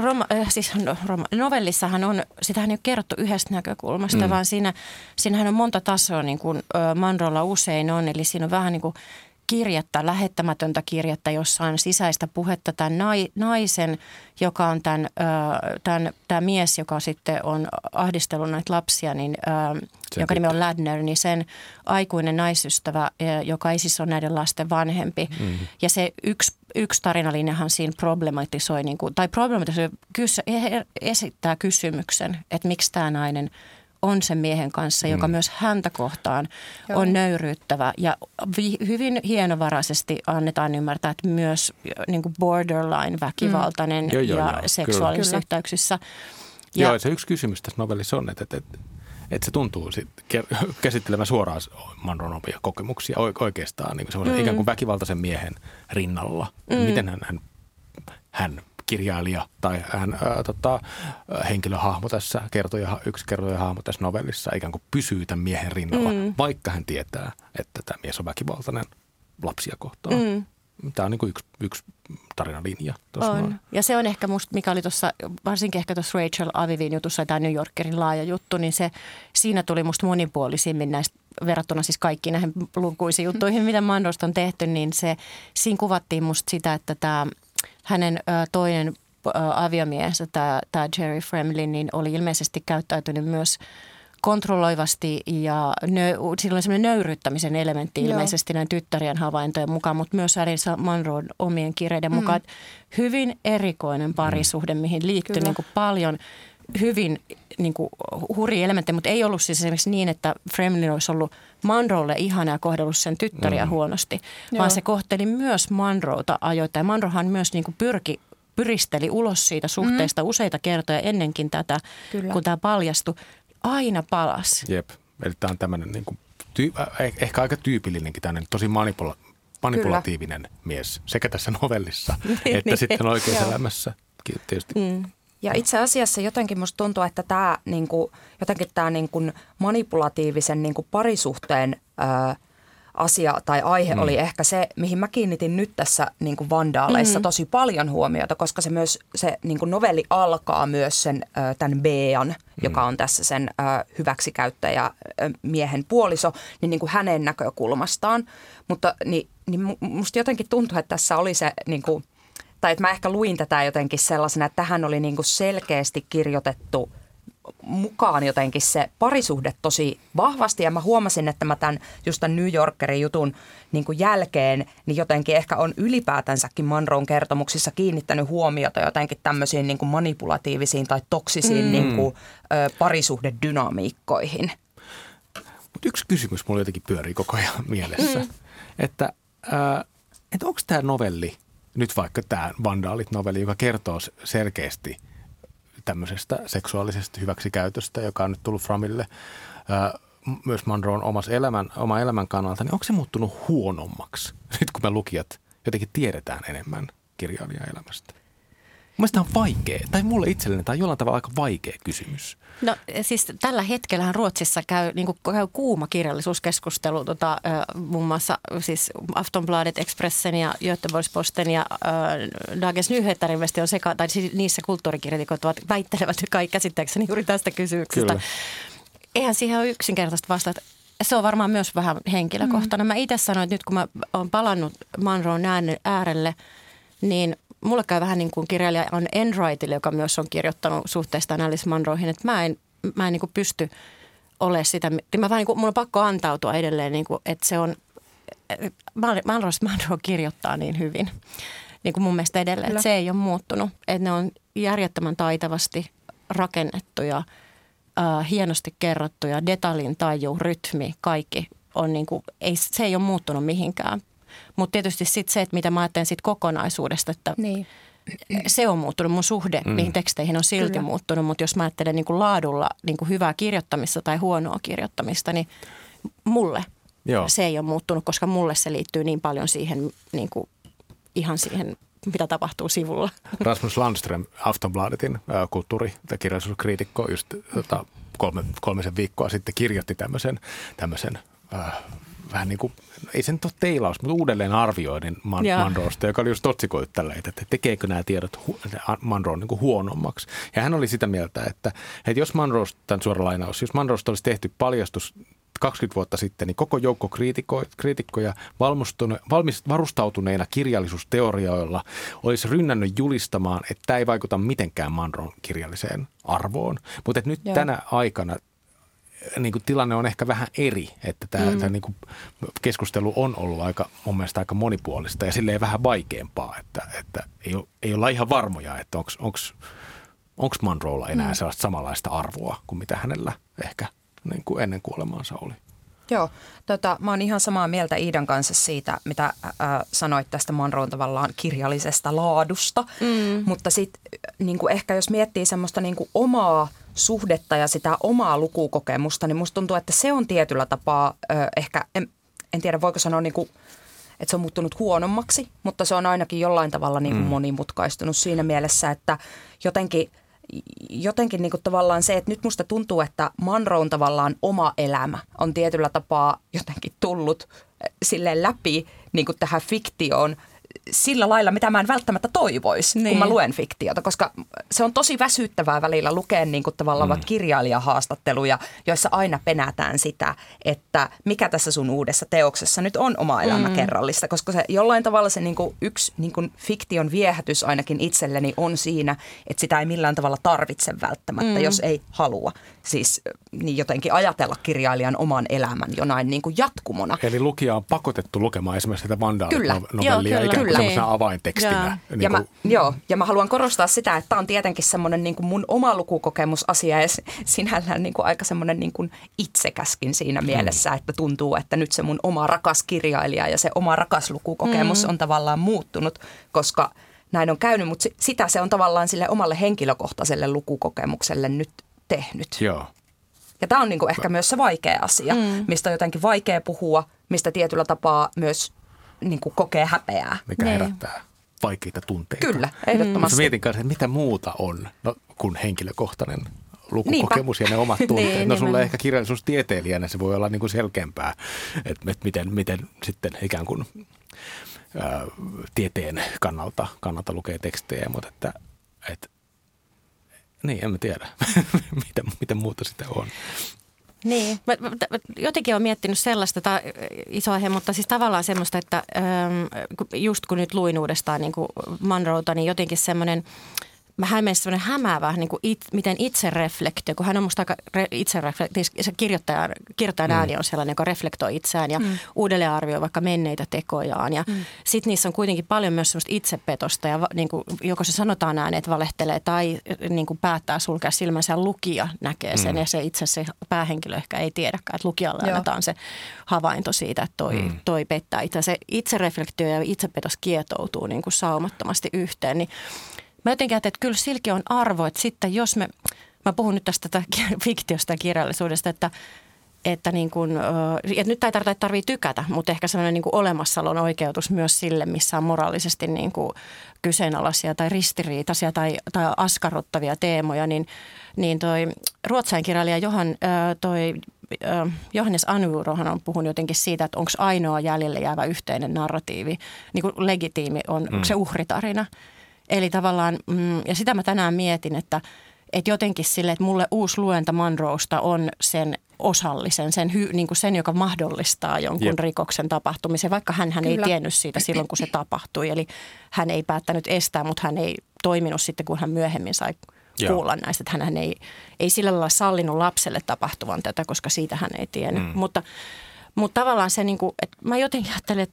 novellissahan on, sitähän ei ole kerrottu yhdestä näkökulmasta, vaan siinähän on monta tasoa, niin kuin Monroella usein on, eli siinä on vähän niin kuin kirjettä, lähettämätöntä kirjettä, jossa on sisäistä puhetta tämän naisen, joka on tämä mies, joka sitten on ahdistellut näitä lapsia, niin, jonka nimi on Ladner, niin sen aikuinen naisystävä, joka ei siis ole näiden lasten vanhempi. Ja se yksi tarinalinjahan siinä problematisoi, esittää kysymyksen, että miksi tämä nainen on sen miehen kanssa, joka myös häntä kohtaan on nöyryyttävä ja hyvin hienovaraisesti annetaan ymmärtää, että myös niin kuin borderline väkivaltainen ja seksuaalisissa yhteyksissä. Joo, se yksi kysymys tässä novellissa on, että se tuntuu käsittelemään suoraan Monroen omia kokemuksia oikeastaan niin kuin ikään kuin väkivaltaisen miehen rinnalla. Miten hän kirjailija tai hän henkilöhahmo tässä, yksi kertojahahmo tässä novellissa ikään kuin pysyy tämän miehen rinnalla, vaikka hän tietää, että tämä mies on väkivaltainen lapsia kohtaan. Tämä on niin kuin yksi tarinalinja tuossa. On. Ja se on ehkä musta, mikä oli tuossa, varsinkin ehkä tuossa Rachel Avivin jutussa, tämä New Yorkerin laaja juttu, niin siinä tuli musta monipuolisimmin näistä verrattuna siis kaikkiin näihin lukuisiin juttuihin, mitä Monroesta on tehty, niin siinä kuvattiin musta sitä, että tämä hänen toinen aviomiehensä, tämä Jerry Fremlin, niin oli ilmeisesti käyttäytynyt myös kontrolloivasti ja sillä oli sellainen nöyryyttämisen elementti ilmeisesti näin tyttärien havaintojen mukaan, mutta myös Alice Monroen omien kirjeiden mukaan. Hyvin erikoinen parisuhde, mihin liittyy niin kuin paljon hyvin niin kuin hurjia elementtejä, mutta ei ollut siis esimerkiksi niin, että Fremlin olisi ollut Monroelle ihana ja kohdellut sen tyttäriä huonosti, vaan se kohteli myös Monroeta ajoittain. Monroehan myös niin kuin pyristeli ulos siitä suhteesta useita kertoja ennenkin tätä, kun tämä paljastui. Aina palas. Jep. Eli tämä on tämmöinen niin kuin ehkä aika tyypillinenkin tämmöinen tosi manipulatiivinen mies sekä tässä novellissa että sitten oikeassa elämässä tietysti. Ja itse asiassa jotenkin musta tuntuu, että tämä niinku, jotenkin tämä niinku manipulatiivisen niinku parisuhteen asia tai aihe oli ehkä se, mihin mä kiinnitin nyt tässä niin kuin Vandaaleissa tosi paljon huomiota, koska se niin kuin novelli alkaa myös sen tämän Bean, joka on tässä sen hyväksikäyttäjä miehen puoliso, niin kuin hänen näkökulmastaan. Mutta niin musta jotenkin tuntuu, että tässä oli se, niin kuin, tai että mä ehkä luin tätä jotenkin sellaisena, että tähän oli niin kuin selkeästi kirjoitettu mukaan jotenkin se parisuhde tosi vahvasti, ja mä huomasin, että mä tämän New Yorkerin jutun niin kuin jälkeen, niin jotenkin ehkä on ylipäätänsäkin Monroen kertomuksissa kiinnittänyt huomiota jotenkin tämmöisiin niin kuin manipulatiivisiin tai toksisiin niin kuin, parisuhdedynamiikkoihin. Mutta yksi kysymys mulla jotenkin pyörii koko ajan mielessä, että onko tämä novelli, nyt vaikka tämä Vandaalit-novelli, joka kertoo selkeästi tämmöisestä seksuaalisesta hyväksikäytöstä, joka on nyt tullut Framille myös Monroen oma elämän kannalta, niin onko se muuttunut huonommaksi, nyt kun me lukijat jotenkin tiedetään enemmän kirjailijan elämästä? Mielestäni on vaikea, tai mulle itselleni tämä on jollain tavalla aika vaikea kysymys. No siis tällä hetkellähän Ruotsissa käy kuuma kirjallisuuskeskustelu, muun muassa siis Aftonbladet, Expressen ja Göteborgs-Posten ja Dagens Nyheter ilmeisesti on tai niissä kulttuurikriitikot väittelevät käsittääkseni juuri tästä kysymyksestä. Kyllä. Eihän siihen ole yksinkertaista vastata. Se on varmaan myös vähän henkilökohtainen. Mä itse sanoin, että nyt kun mä oon palannut Monroen äärelle, niin mulle käy vähän niin kuin kirjailija Anne Enrightille, joka myös on kirjoittanut suhteestaan Alice Munroihin, että mä en niin kuin pysty olemaan sitä. Mä vähän niin kuin, mulla on pakko antautua edelleen, niin kuin, että se on, Monroe kirjoittaa niin hyvin, niin kuin mun mielestä edelleen, että se ei ole muuttunut. Että ne on järjettömän taitavasti rakennettuja, hienosti kerrottuja, detaljin taju, rytmi, kaikki on niin kuin, se ei ole muuttunut mihinkään. Mutta tietysti sitten se, että mitä mä ajattelen siitä kokonaisuudesta, että se on muuttunut. Mun suhde niihin teksteihin on silti muuttunut, mutta jos mä ajattelen niin kuin laadulla niin kuin hyvää kirjoittamista tai huonoa kirjoittamista, niin mulle se ei ole muuttunut, koska mulle se liittyy niin paljon siihen, niin kuin, ihan siihen, mitä tapahtuu sivulla. Rasmus Landström, Aftonbladetin kulttuuri- ja kirjallisuuskriitikko, just kolmisen viikkoa sitten kirjoitti tämmöisen vähän niin kuin, ei se nyt ole teilaus, mutta uudelleen arvioinnin Monroesta, joka oli just otsikoitu tällä, että tekeekö nämä tiedot Monroen niin kuin huonommaksi. Ja hän oli sitä mieltä, että jos Monroesta, tämän suora lainaus, jos Monroesta olisi tehty paljastus 20 vuotta sitten, niin koko joukko kriitikkoja varustautuneina kirjallisuusteorioilla olisi rynnännyt julistamaan, että tämä ei vaikuta mitenkään Monroen kirjalliseen arvoon. Mutta nyt tänä aikana niin kuin tilanne on ehkä vähän eri, että tämä niin kuin keskustelu on ollut mun mielestä aika monipuolista ja silleen vähän vaikeampaa, että ei olla ihan varmoja, että onko Monroella enää sellaista samanlaista arvoa kuin mitä hänellä ehkä niin kuin ennen kuolemaansa oli. Joo, mä oon ihan samaa mieltä Iidan kanssa siitä, mitä sanoit tästä Monroen tavallaan kirjallisesta laadusta, mutta sitten niin ehkä jos miettii semmoista niin kuin omaa suhdetta ja sitä omaa lukukokemusta, niin musta tuntuu, että se on tietyllä tapaa ehkä, en tiedä voiko sanoa niin kuin, että se on muuttunut huonommaksi, mutta se on ainakin jollain tavalla niin kuin monimutkaistunut siinä mielessä, että jotenkin niin kuin tavallaan se, että nyt musta tuntuu, että Monroen tavallaan oma elämä on tietyllä tapaa jotenkin tullut silleen läpi niin kuin tähän fiktioon sillä lailla, mitä mä en välttämättä toivoisi, kun mä luen fiktiota, koska se on tosi väsyttävää välillä lukea niin kuin tavallaan kirjailijahaastatteluja, joissa aina penätään sitä, että mikä tässä sun uudessa teoksessa nyt on oma elämä kerrallista, koska se jollain tavalla se niin kuin yksi niin kuin fiktion viehätys ainakin itselleni on siinä, että sitä ei millään tavalla tarvitse välttämättä, jos ei halua. Siis niin jotenkin ajatella kirjailijan oman elämän jonain niin kuin jatkumona. Eli lukija on pakotettu lukemaan esimerkiksi sitä Vandaalit-novellia ikään kuin sellaisena avaintekstinä. Ja mä haluan korostaa sitä, että tämä on tietenkin semmoinen niin kuin mun oma lukukokemusasia ja sinällään niin kuin aika semmoinen niin kuin itsekäskin siinä mielessä, että tuntuu, että nyt se mun oma rakas kirjailija ja se oma rakas lukukokemus on tavallaan muuttunut, koska näin on käynyt, mutta sitä se on tavallaan sille omalle henkilökohtaiselle lukukokemukselle nyt tehnyt. Joo. Ja tämä on niin kuin ehkä myös se vaikea asia, mistä on jotenkin vaikea puhua, mistä tietyllä tapaa myös niin kuin kokee häpeää. Mikä herättää vaikeita tunteita. Kyllä, ehdottomasti. Mietin kanssa, että mitä muuta on kuin henkilökohtainen lukukokemus ja ne omat tunteet. Niin, no sulle ehkä kirjallisuustieteilijänä se voi olla niin kuin selkeämpää, että miten sitten ikään kuin tieteen kannalta lukee tekstejä, mutta että niin, en mä tiedä, mitä muuta sitä on. Niin, mä jotenkin olen miettinyt sellaista isoa aihe, mutta siis tavallaan semmoista, että just kun nyt luin uudestaan niin kuin Munrota, niin jotenkin semmoinen, vähän meistä semmoinen hämäävä, niin kuin miten itsereflektio, kun hän on musta aika itsereflektio, se kirjoittajan ääni on sellainen, joka reflektoi itseään ja uudelleen arvioi vaikka menneitä tekojaan. Ja sitten niissä on kuitenkin paljon myös semmoista itsepetosta ja niin kuin, joko se sanotaan ääneen, että valehtelee tai niin kuin päättää sulkea silmänsä ja lukija näkee sen ja se itse se päähenkilö ehkä ei tiedäkään, että lukijalle annetaan se havainto siitä, että toi pettää itse. Se itsereflektio ja itsepetos kietoutuu niin kuin saumattomasti yhteen, niin mä jotenkin ajattelin, että kyllä silläkin on arvo, että sitten jos mä puhun nyt tästä fiktiosta ja kirjallisuudesta, että niin kuin, ja nyt ei tarvitse tykätä, mutta ehkä sellainen niin kuin olemassaolon oikeutus myös sille, missä on moraalisesti niin kuin kyseenalaisia tai ristiriitaisia tai askarruttavia teemoja, niin toi ruotsainkirjailija Johannes Anurohan on puhunut jotenkin siitä, että onko ainoa jäljelle jäävä yhteinen narratiivi, niin kuin legitiimi on se uhritarina. Eli tavallaan, ja sitä mä tänään mietin, että jotenkin sille, että mulle uusi luenta Munrosta on sen osallisen, niin kuin sen, joka mahdollistaa jonkun rikoksen tapahtumisen, vaikka hän ei tiennyt siitä silloin, kun se tapahtui. Eli hän ei päättänyt estää, mutta hän ei toiminut sitten, kun hän myöhemmin sai kuulla näistä, että hän ei sillä lailla sallinut lapselle tapahtuvan tätä, koska siitä hän ei tiennyt. Mutta tavallaan se, niin kuin, että mä jotenkin ajattelin,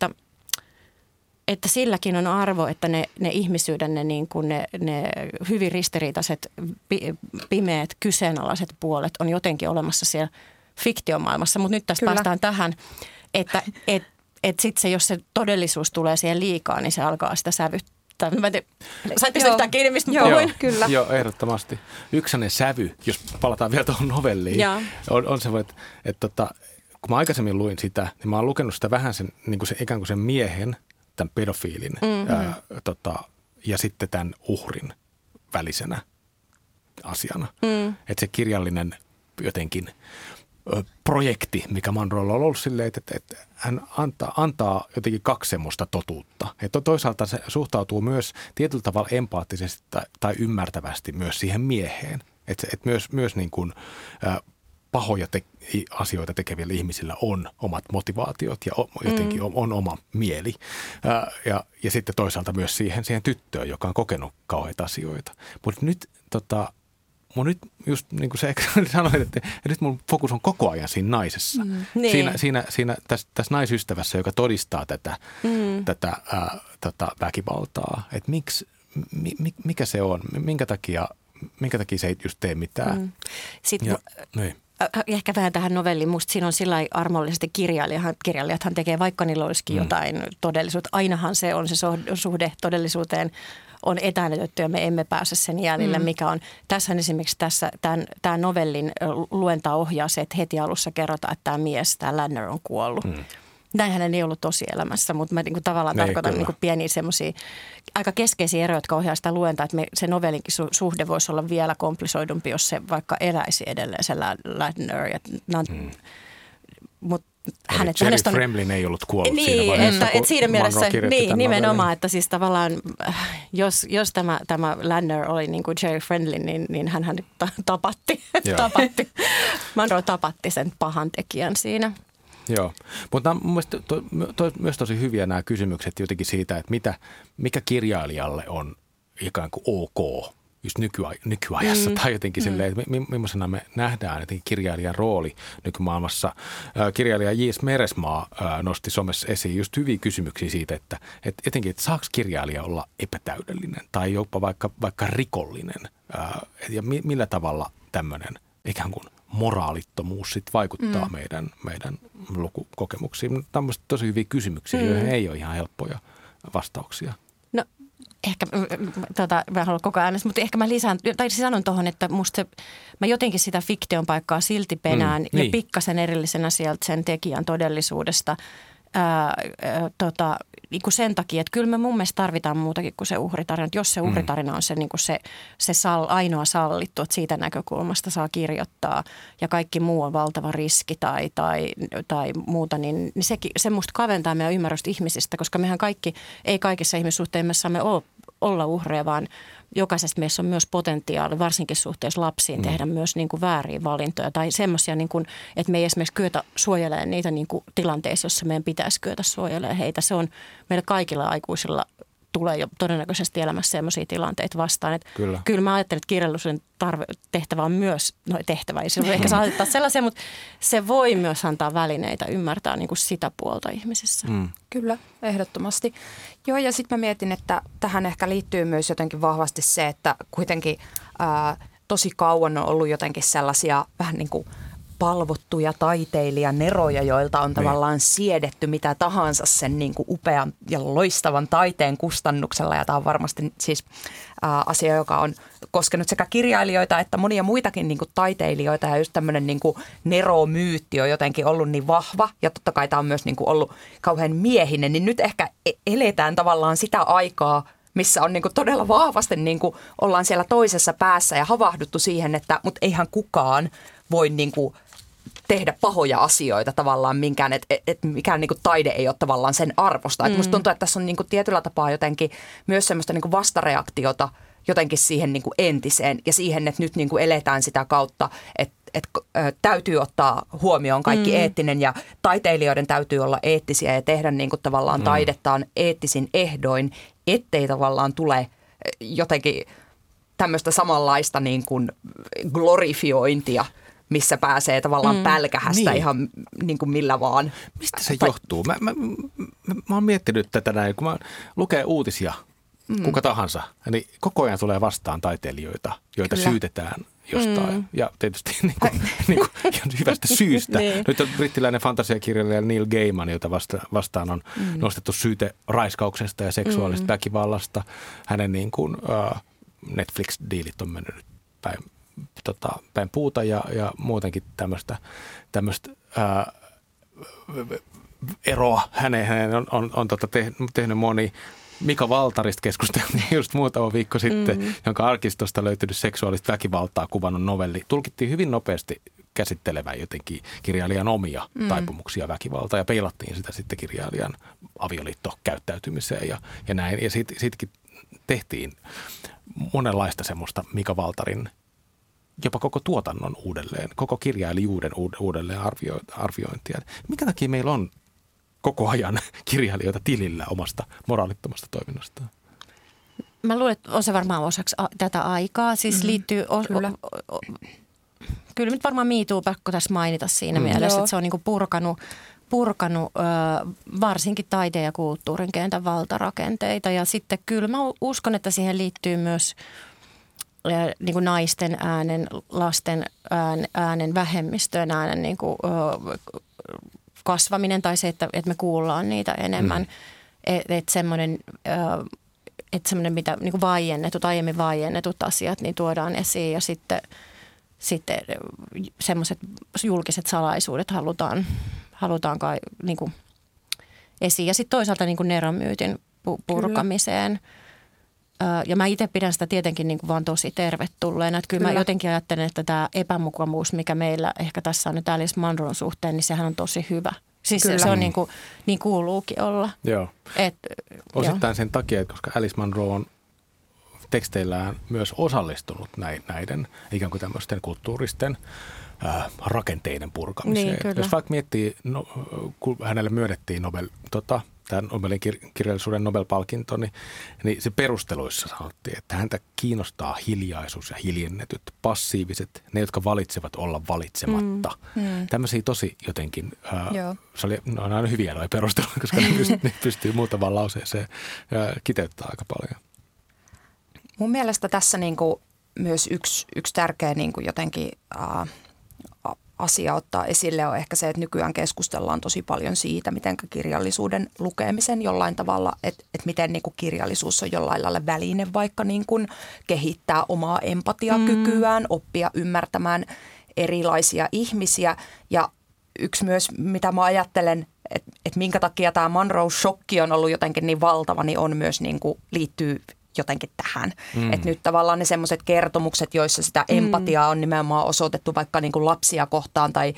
että silläkin on arvo, että ne ihmisyyden, ne hyvin ristiriitaiset, pimeät, kyseenalaiset puolet on jotenkin olemassa siellä fiktiomaailmassa. Mutta nyt tästä päästään tähän, että sitten se, jos se todellisuus tulee siihen liikaa, niin se alkaa sitä sävyttää. Saitteko se yhtään kiinni, mistä puhuin? Kyllä. Joo, ehdottomasti. Yksinen sävy, jos palataan vielä tuohon novelliin, on se, että kun mä aikaisemmin luin sitä, niin mä oon lukenut sitä vähän sen, niin kuin se, ikään kuin sen miehen, tämän pedofiilin ja sitten tämän uhrin välisenä asiana. Että se kirjallinen jotenkin projekti, mikä Munrolla on ollut silleen, että hän antaa jotenkin kaksi semmoista totuutta. Että toisaalta se suhtautuu myös tietyllä tavalla empaattisesti tai ymmärtävästi myös siihen mieheen. Että myös niin kuin pahoja asioita tekevillä ihmisillä on omat motivaatiot ja jotenkin on oma mieli. Ja sitten toisaalta myös siihen tyttöön, joka on kokenut kauheita asioita. Mutta nyt, nyt just niin kuin sä sanoit, että nyt mun fokus on koko ajan siinä naisessa. Siinä tässä naisystävässä, joka todistaa tätä väkivaltaa. Että mikä se on, minkä takia se ei just tee mitään. Sitten ehkä vähän tähän novelliin. Musta siinä on sillä lailla armollisesti kirjailijathan tekee, vaikka niillä olisikin jotain todellisuutta. Ainahan se on se suhde todellisuuteen on etäännytetty ja me emme pääse sen jäljelle, mikä on. Tässähän esimerkiksi tämä novellin luenta ohjaa se, että heti alussa kerrotaan, että tämä mies, tämä Lanner on kuollut. Näinhän ei ollut tosielämässä, mutta mä niinku tavallaan tarkoitan niinku pieniä semmoisia aika keskeisiä eroja, jotka ohjaa sitä luentaa, että se novellinkin suhde voisi olla vielä komplisoidumpi, jos se vaikka eläisi edelleen se Ladner. Mutta Jerry Fremlin ei ollut kuollut siinä vaiheessa, että siinä mielessä nimenomaan, että siis tavallaan jos tämä Ladner oli niin kuin Jerry Fremlin, niin hän tapatti. Munro tapatti sen pahan tekijän siinä. Joo, mutta mun mielestä myös tosi hyviä nämä kysymykset jotenkin siitä, että mikä kirjailijalle on ikään kuin ok just nykyajassa tai jotenkin silleen, että millaisena me nähdään jotenkin kirjailijan rooli nykymaailmassa. Kirjailija J.S. Meresmaa nosti somessa esiin just hyviä kysymyksiä siitä, että etenkin, että saako kirjailija olla epätäydellinen tai jopa vaikka rikollinen ja millä tavalla tämmöinen ikään kuin moraalittomuus sit vaikuttaa meidän lukukokemuksiin. Tämmöistä tosi hyviä kysymyksiä, joihin ei ole ihan helppoja vastauksia. No ehkä, mä haluan koko ajan, mutta ehkä mä sanon tuohon, että musta mä jotenkin sitä fiktion paikkaa silti penään ja pikkasen erillisenä sieltä sen tekijän todellisuudesta. niin kuin sen takia, että kyllä me mun mielestä tarvitaan muutakin kuin se uhritarina. Jos se uhritarina on se, niin kuin ainoa sallittu, että siitä näkökulmasta saa kirjoittaa ja kaikki muu on valtava riski tai muuta, niin se musta kaventaa meidän ymmärrystä ihmisistä, koska mehän kaikki, ei kaikissa ihmissuhteissa me olla uhreja, vaan jokaisesta meissä on myös potentiaali, varsinkin suhteessa lapsiin, tehdä myös niin kuin vääriä valintoja tai semmoisia, niin kuin, että me ei esimerkiksi kyetä suojelemaan niitä niin kuin tilanteissa, jossa meidän pitäisi kyetä suojelemaan heitä. Se on meillä kaikilla aikuisilla tulee jo todennäköisesti elämässä sellaisia tilanteita vastaan. Että kyllä mä ajattelen, että kirjallisuuden tehtävä on myös, tehtävä ei silloin ehkä saa asettaa sellaisia, mutta se voi myös antaa välineitä ymmärtää niin kuin sitä puolta ihmisissä. Kyllä, ehdottomasti. Joo, ja sitten mä mietin, että tähän ehkä liittyy myös jotenkin vahvasti se, että kuitenkin tosi kauan on ollut jotenkin sellaisia vähän niin kuin palvottuja taiteilijaneroja, joilta on tavallaan siedetty mitä tahansa sen niin kuin upean ja loistavan taiteen kustannuksella. Ja tämä on varmasti siis asia, joka on koskenut sekä kirjailijoita että monia muitakin niin kuin taiteilijoita. Ja just tämmöinen niin kuin neromyytti on jotenkin ollut niin vahva. Ja totta kai tämä on myös niin kuin ollut kauhean miehinen. Niin nyt ehkä eletään tavallaan sitä aikaa, missä on niin kuin todella vahvasti niin kuin ollaan siellä toisessa päässä ja havahduttu siihen, että mutta eihän kukaan voi niin kuin tehdä pahoja asioita tavallaan minkään, että mikään niin kuin taide ei ole tavallaan sen arvosta. Että musta tuntuu, että tässä on niin kuin tietyllä tapaa jotenkin myös semmoista niin kuin vastareaktiota jotenkin siihen niin kuin entiseen ja siihen, että nyt niin kuin eletään sitä kautta, että täytyy ottaa huomioon kaikki eettinen ja taiteilijoiden täytyy olla eettisiä ja tehdä niin kuin tavallaan taidettaan eettisin ehdoin, ettei tavallaan tule jotenkin tämmöistä samanlaista niin kuin glorifiointia, missä pääsee tavallaan pälkähästä ihan niin kuin millä vaan. Mistä se johtuu? Mä oon miettinyt tätä näin, kun mä lukee uutisia, kuka tahansa, niin koko ajan tulee vastaan taiteilijoita, joita syytetään jostain. Ja tietysti niin kuin hyvästä syystä. Nyt on brittiläinen fantasiakirjailija Neil Gaiman, jota vastaan on nostettu syyte raiskauksesta ja seksuaalista väkivallasta. Hänen niin kuin, Netflix-diilit on mennyt päin puuta ja muutenkin tämmöistä eroa häneen on tehnyt moni. Mika Valtarista keskusteltiin just muutama viikko sitten, jonka arkistosta löytynyt seksuaalista väkivaltaa kuvannut novelli. Tulkittiin hyvin nopeasti käsittelevän jotenkin kirjailijan omia taipumuksia väkivaltaa ja peilattiin sitä sitten kirjailijan avioliittokäyttäytymiseen ja näin. Ja siitäkin tehtiin monenlaista semmoista Mika Valtarin jopa koko tuotannon uudelleen, koko kirjailijuuden uudelleen arviointia. Mikä takia meillä on koko ajan kirjailijoita tilillä omasta moraalittomasta toiminnastaan? Mä luulen, että on se varmaan osaksi tätä aikaa. Siis liittyy, kyllä nyt varmaan Me Too pakko tässä mainita siinä mielessä, että se on niinku purkanut varsinkin taiteen ja kulttuurin kentän valtarakenteita. Ja sitten kyllä mä uskon, että siihen liittyy myös niin kuin naisten äänen, lasten äänen, vähemmistöjen äänen niin kuin, kasvaminen tai se, että me kuullaan niitä enemmän. Että semmoinen, mitä niin kuin aiemmin vaiennetut asiat niin tuodaan esiin ja sitten semmoiset julkiset salaisuudet halutaan kai niin kuin esiin. Ja sitten toisaalta niin kuin neromyytin purkamiseen. Ja mä itse pidän sitä tietenkin niin kuin vaan tosi tervetulleena. Että kyllä mä jotenkin ajattelen, että tämä epämukavuus, mikä meillä ehkä tässä on nyt Alice Munron suhteen, niin sehän on tosi hyvä. Siis se on niin kuuluukin olla. Joo. Osittain sen takia, että koska Alice Munro on teksteillään myös osallistunut näiden ikään kuin tämmöisten kulttuuristen rakenteiden purkamiseen. Niin, jos vaikka miettii, kun hänelle myönnettiin tämän Nobelin kirjallisuuden Nobel-palkinto, niin se perusteluissa sanottiin, että häntä kiinnostaa hiljaisuus ja hiljennetyt, passiiviset, ne, jotka valitsevat olla valitsematta. Tämmöisiä tosi jotenkin, se oli aina hyviä nuo perustelut, koska ne pystyy muutamaan lauseeseen kiteyttämään aika paljon. Mun mielestä tässä niin kuin myös yksi tärkeä niin kuin jotenkin asia ottaa esille on ehkä se, että nykyään keskustellaan tosi paljon siitä, miten kirjallisuuden lukemisen jollain tavalla, että miten niin kuin kirjallisuus on jollain lailla väline vaikka niin kuin kehittää omaa empatiakykyään, oppia ymmärtämään erilaisia ihmisiä ja yksi myös, mitä mä ajattelen, että minkä takia tämä Monroe-shokki on ollut jotenkin niin valtava, niin on myös niin kuin liittyy jotenkin tähän. Että nyt tavallaan ne semmoiset kertomukset, joissa sitä empatiaa on nimenomaan osoitettu vaikka niin kuin lapsia kohtaan tai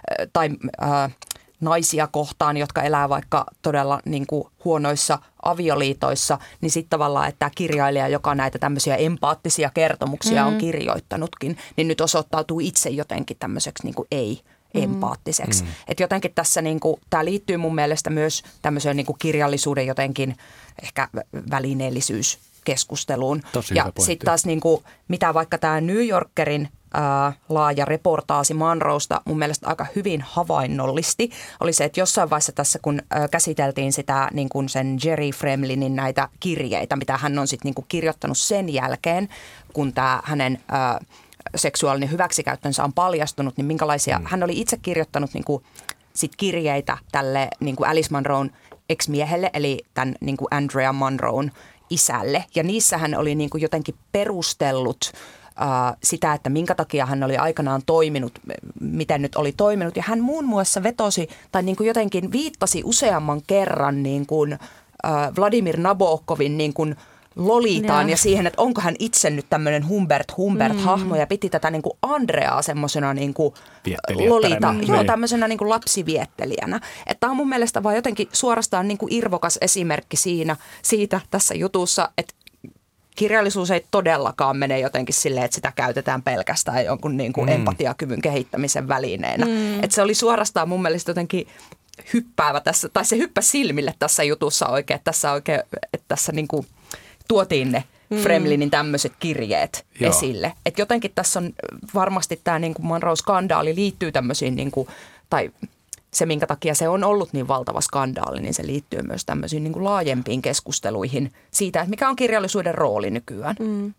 naisia kohtaan, jotka elää vaikka todella niin kuin huonoissa avioliitoissa, niin sitten tavallaan, että tämä kirjailija, joka näitä tämmöisiä empaattisia kertomuksia on kirjoittanutkin, niin nyt osoittautuu itse jotenkin tämmöiseksi niin kuin ei-empaattiseksi. Että jotenkin tässä niin kuin, tämä liittyy mun mielestä myös tämmöiseen niin kuin kirjallisuuden jotenkin ehkä välineellisyyskeskusteluun. Ja sitten taas niin kuin, mitä vaikka tämä New Yorkerin laaja reportaasi Monroesta mun mielestä aika hyvin havainnollisti, oli se, että jossain vaiheessa tässä, kun käsiteltiin sitä niin kuin sen Jerry Fremlinin näitä kirjeitä, mitä hän on sitten niin kuin kirjoittanut sen jälkeen, kun tämä hänen seksuaalinen hyväksikäyttönsä on paljastunut, niin minkälaisia, hän oli itse kirjoittanut niin kuin sit kirjeitä tälle niin kuin Alice Munroen ex-miehelle, eli tämän niin kuin Andrea Monroen isälle, ja niissä hän oli niin kuin jotenkin perustellut sitä, että minkä takia hän oli aikanaan toiminut, miten nyt oli toiminut. Ja hän muun muassa vetosi tai niin kuin jotenkin viittasi useamman kerran niin kuin Vladimir Nabokovin niin kuin Lolitaan ja siihen, että onko hän itse nyt tämmöinen Humbert-hahmo ja piti tätä niin kuin Andreaa semmoisena niin kuin Lolita, tämmöisenä niin kuin lapsiviettelijänä. Että tämä on mun mielestä vaan jotenkin suorastaan niin kuin irvokas esimerkki siitä tässä jutussa, että kirjallisuus ei todellakaan mene jotenkin silleen, että sitä käytetään pelkästään jonkun niin kuin empatiakyvyn kehittämisen välineenä. Että se oli suorastaan mun mielestä jotenkin hyppäävä tässä, tai se hyppäsi silmille tässä jutussa oikein, että tässä niin kuin tuotiin ne Fremlinin tämmöiset kirjeet esille. Että jotenkin tässä on varmasti tämä niin kuin Monroe-skandaali liittyy tämmöisiin, niin kuin, tai se minkä takia se on ollut niin valtava skandaali, niin se liittyy myös tämmöisiin niin kuin laajempiin keskusteluihin siitä, että mikä on kirjallisuuden rooli nykyään.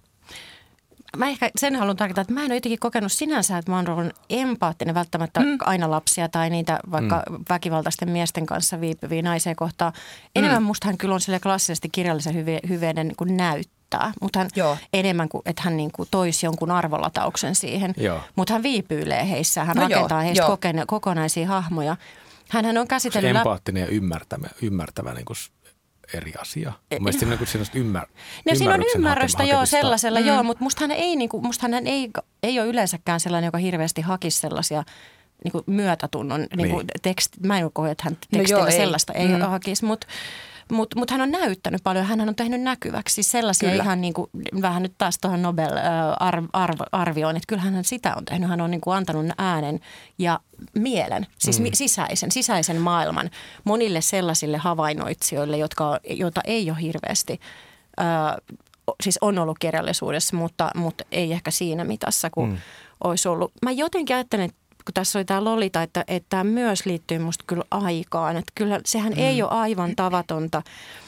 Mä ehkä sen haluan tarkoittaa, että mä en ole jotenkin kokenut sinänsä, että Monroe on empaattinen välttämättä aina lapsia tai niitä vaikka väkivaltaisten miesten kanssa viipyviä naisia kohtaan. Enemmän musta hän kyllä on sille klassisesti kirjallisen hyveinen niin kuin näyttää, mutta hän enemmän kuin, että hän niin kuin toisi jonkun arvolatauksen siihen. Mutta hän viipyilee heissä, hän rakentaa heistä kokonaisia hahmoja. Hänhän on käsitellyt... Empaattinen ja ymmärtävä niin kuin eri asia. Mielestäni niin siinä on siinä on ymmärrystä sellaisella, mutta musta hän ei ole yleensäkään sellainen, joka hirveästi hakisi sellaisia niin kuin myötätunnon mä en koe, että hän tekstillä sellaista ei hakisi, mutta hän on näyttänyt paljon, hän on tehnyt näkyväksi sellaisia ihan niin kuin, vähän nyt taas tuohon Nobel-arvioon, että kyllähän hän sitä on tehnyt, hän on niin kuin antanut äänen ja mielen, siis sisäisen maailman monille sellaisille havainnoitsijoille, joita ei ole hirveästi, siis on ollut kirjallisuudessa, mutta ei ehkä siinä mitassa kuin olisi ollut. Mä jotenkin ajattelen, kun tässä oli tämä Lolita, että tämä myös liittyy musta kyllä aikaan. Että kyllä sehän ei ole aivan tavatonta.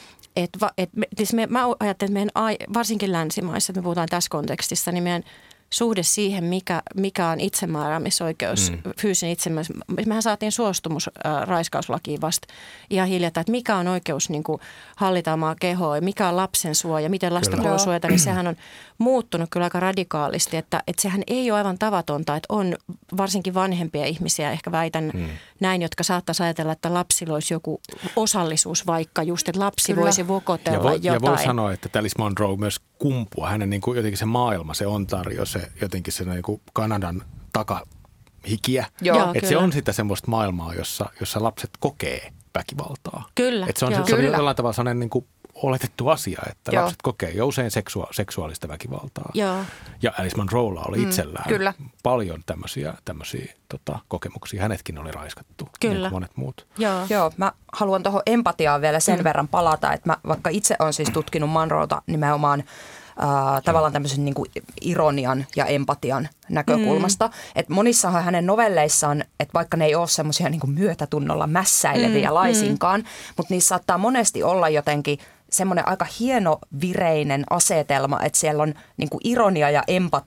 Mä ajattelen, että meidän, varsinkin länsimaissa, että me puhutaan tässä kontekstissa, niin meidän suhde siihen, mikä on itsemääräämisoikeus, fyysinen itsemääräämisoikeus. Mehän saatiin suostumus raiskauslakiin vasta ihan hiljattain, että mikä on oikeus niin kuin hallita omaa kehoa ja mikä on lapsen suoja, miten lasta voi suojata, niin sehän on muuttunut kyllä aika radikaalisti, että sehän ei ole aivan tavatonta, että on varsinkin vanhempia ihmisiä, ehkä väitän näin, jotka saattaisi ajatella, että lapsilla olisi joku osallisuus vaikka just, että lapsi voisi vokotella jotain. Ja voi sanoa, että Alice Munro myös kumpua. Hänen niin kuin jotenkin se maailma, se Ontario, se jotenkin se niin kuin Kanadan takahikiä. Että se on sitä semmoista maailmaa, jossa lapset kokee väkivaltaa. Kyllä. Että se on jollain tavalla sellainen niin kuin oletettu asia, että lapset kokee jo usein seksuaalista väkivaltaa. Ja Alice Munroella oli itsellään paljon tämmöisiä kokemuksia. Hänetkin oli raiskattu, niin kuin monet muut. Joo, mä haluan tuohon empatiaan vielä sen verran palata, että mä vaikka itse olen siis tutkinut Munroeta nimenomaan tavallaan tämmöisen niin kuin ironian ja empatian näkökulmasta. Että monissahan hänen novelleissaan, että vaikka ne ei ole semmoisia niin kuin myötätunnolla mässäileviä laisinkaan, mutta niissä saattaa monesti olla jotenkin semmoinen aika hienovireinen asetelma, että siellä on niin kuin ironia ja empatia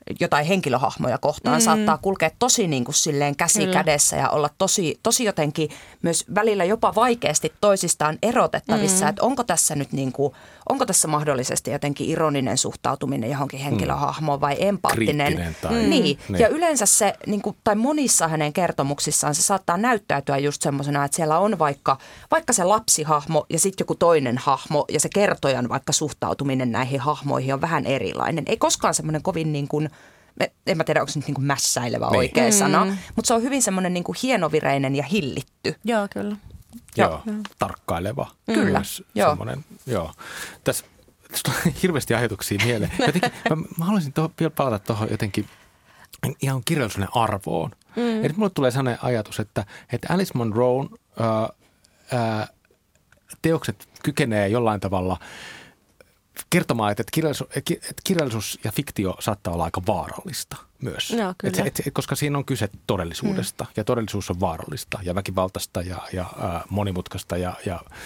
jotain henkilöhahmoja kohtaan saattaa kulkea tosi niin kuin silleen käsi Kyllä. kädessä ja olla tosi jotenkin myös välillä jopa vaikeasti toisistaan erotettavissa, että onko tässä nyt niin kuin, onko tässä mahdollisesti jotenkin ironinen suhtautuminen johonkin henkilöhahmoon vai empaattinen. Kriittinen tai... Niin, ja yleensä se, niin kuin, tai monissa hänen kertomuksissaan se saattaa näyttäytyä just semmoisena, että siellä on vaikka se lapsihahmo ja sitten joku toinen hahmo ja se kertojan vaikka suhtautuminen näihin hahmoihin on vähän erilainen. Ei koskaan semmoinen kovin niin kuin, en mä tiedä, onko se nyt niin kuin mässäilevä oikea sana, mutta se on hyvin semmoinen niin kuin hienovireinen ja hillitty. Joo, kyllä. Joo, tarkkaileva. Kyllä, joo. Semmoinen, joo. Tässä on hirveästi ajatuksia mieleen. Jotenkin, mä haluaisin vielä palata tuohon jotenkin ihan kirjallisuuden arvoon. Eli mulle tulee sellainen ajatus, että Alice Munron teokset kykenee jollain tavalla kertomaan, että kirjallisuus ja fiktio saattaa olla aika vaarallista myös. Joo, kyllä. Koska siinä on kyse todellisuudesta ja todellisuus on vaarallista ja väkivaltaista ja monimutkaista ja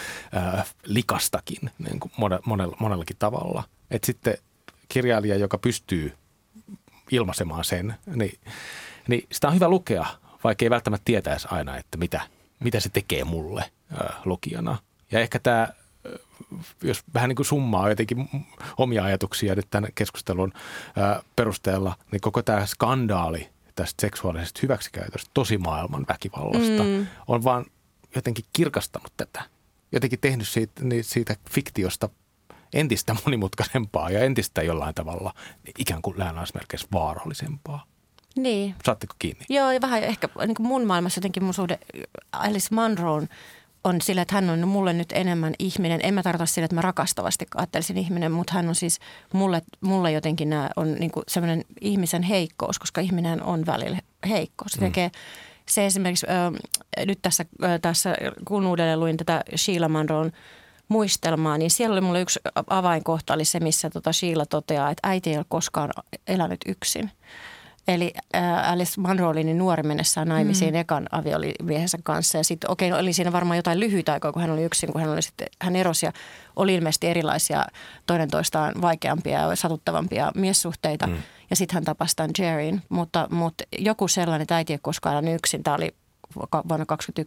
likastakin niin kuin monellakin tavalla. Et sitten kirjailija, joka pystyy ilmaisemaan sen, niin sitä on hyvä lukea, vaikka ei välttämättä tietäisi aina, että mitä se tekee mulle lukijana. Ja ehkä tämä, jos vähän niin kuin summaa jotenkin omia ajatuksia nyt tämän keskustelun perusteella, niin koko tämä skandaali tästä seksuaalisesta hyväksikäytöstä, tosimaailman väkivallasta, on vaan jotenkin kirkastanut tätä. Jotenkin tehnyt siitä fiktiosta entistä monimutkaisempaa ja entistä jollain tavalla ikään kuin lainausmerkeissä vaarallisempaa. Niin. Saatteko kiinni? Joo, ja vähän ehkä niin kuin mun maailmassa jotenkin mun suhde Alice Munroon on sillä, että hän on mulle nyt enemmän ihminen. En mä tarkoita sillä, että mä rakastavasti ajattelisin ihminen, mutta hän on siis mulle jotenkin nämä on niin kuin sellainen ihmisen heikkous, koska ihminen on välillä heikko. Se tekee se esimerkiksi nyt tässä kun uudelleen luin tätä Sheila Munron muistelmaa, niin siellä oli mulle yksi avainkohta, oli se, missä Sheila toteaa, että äiti ei ole koskaan elänyt yksin. Eli Alice Munro oli niin nuori mennessään naimisiin ekan avioliimiehensä kanssa. Ja sitten oli siinä varmaan jotain lyhyitä aikaa, kun hän oli yksin, kun hän erosi ja oli ilmeisesti erilaisia toinen toistaan vaikeampia ja satuttavampia miessuhteita. Ja sitten hän tapasi tämän Jerryn, mutta joku sellainen, että äiti ei koskaan elänyt yksin. Tämä oli vuonna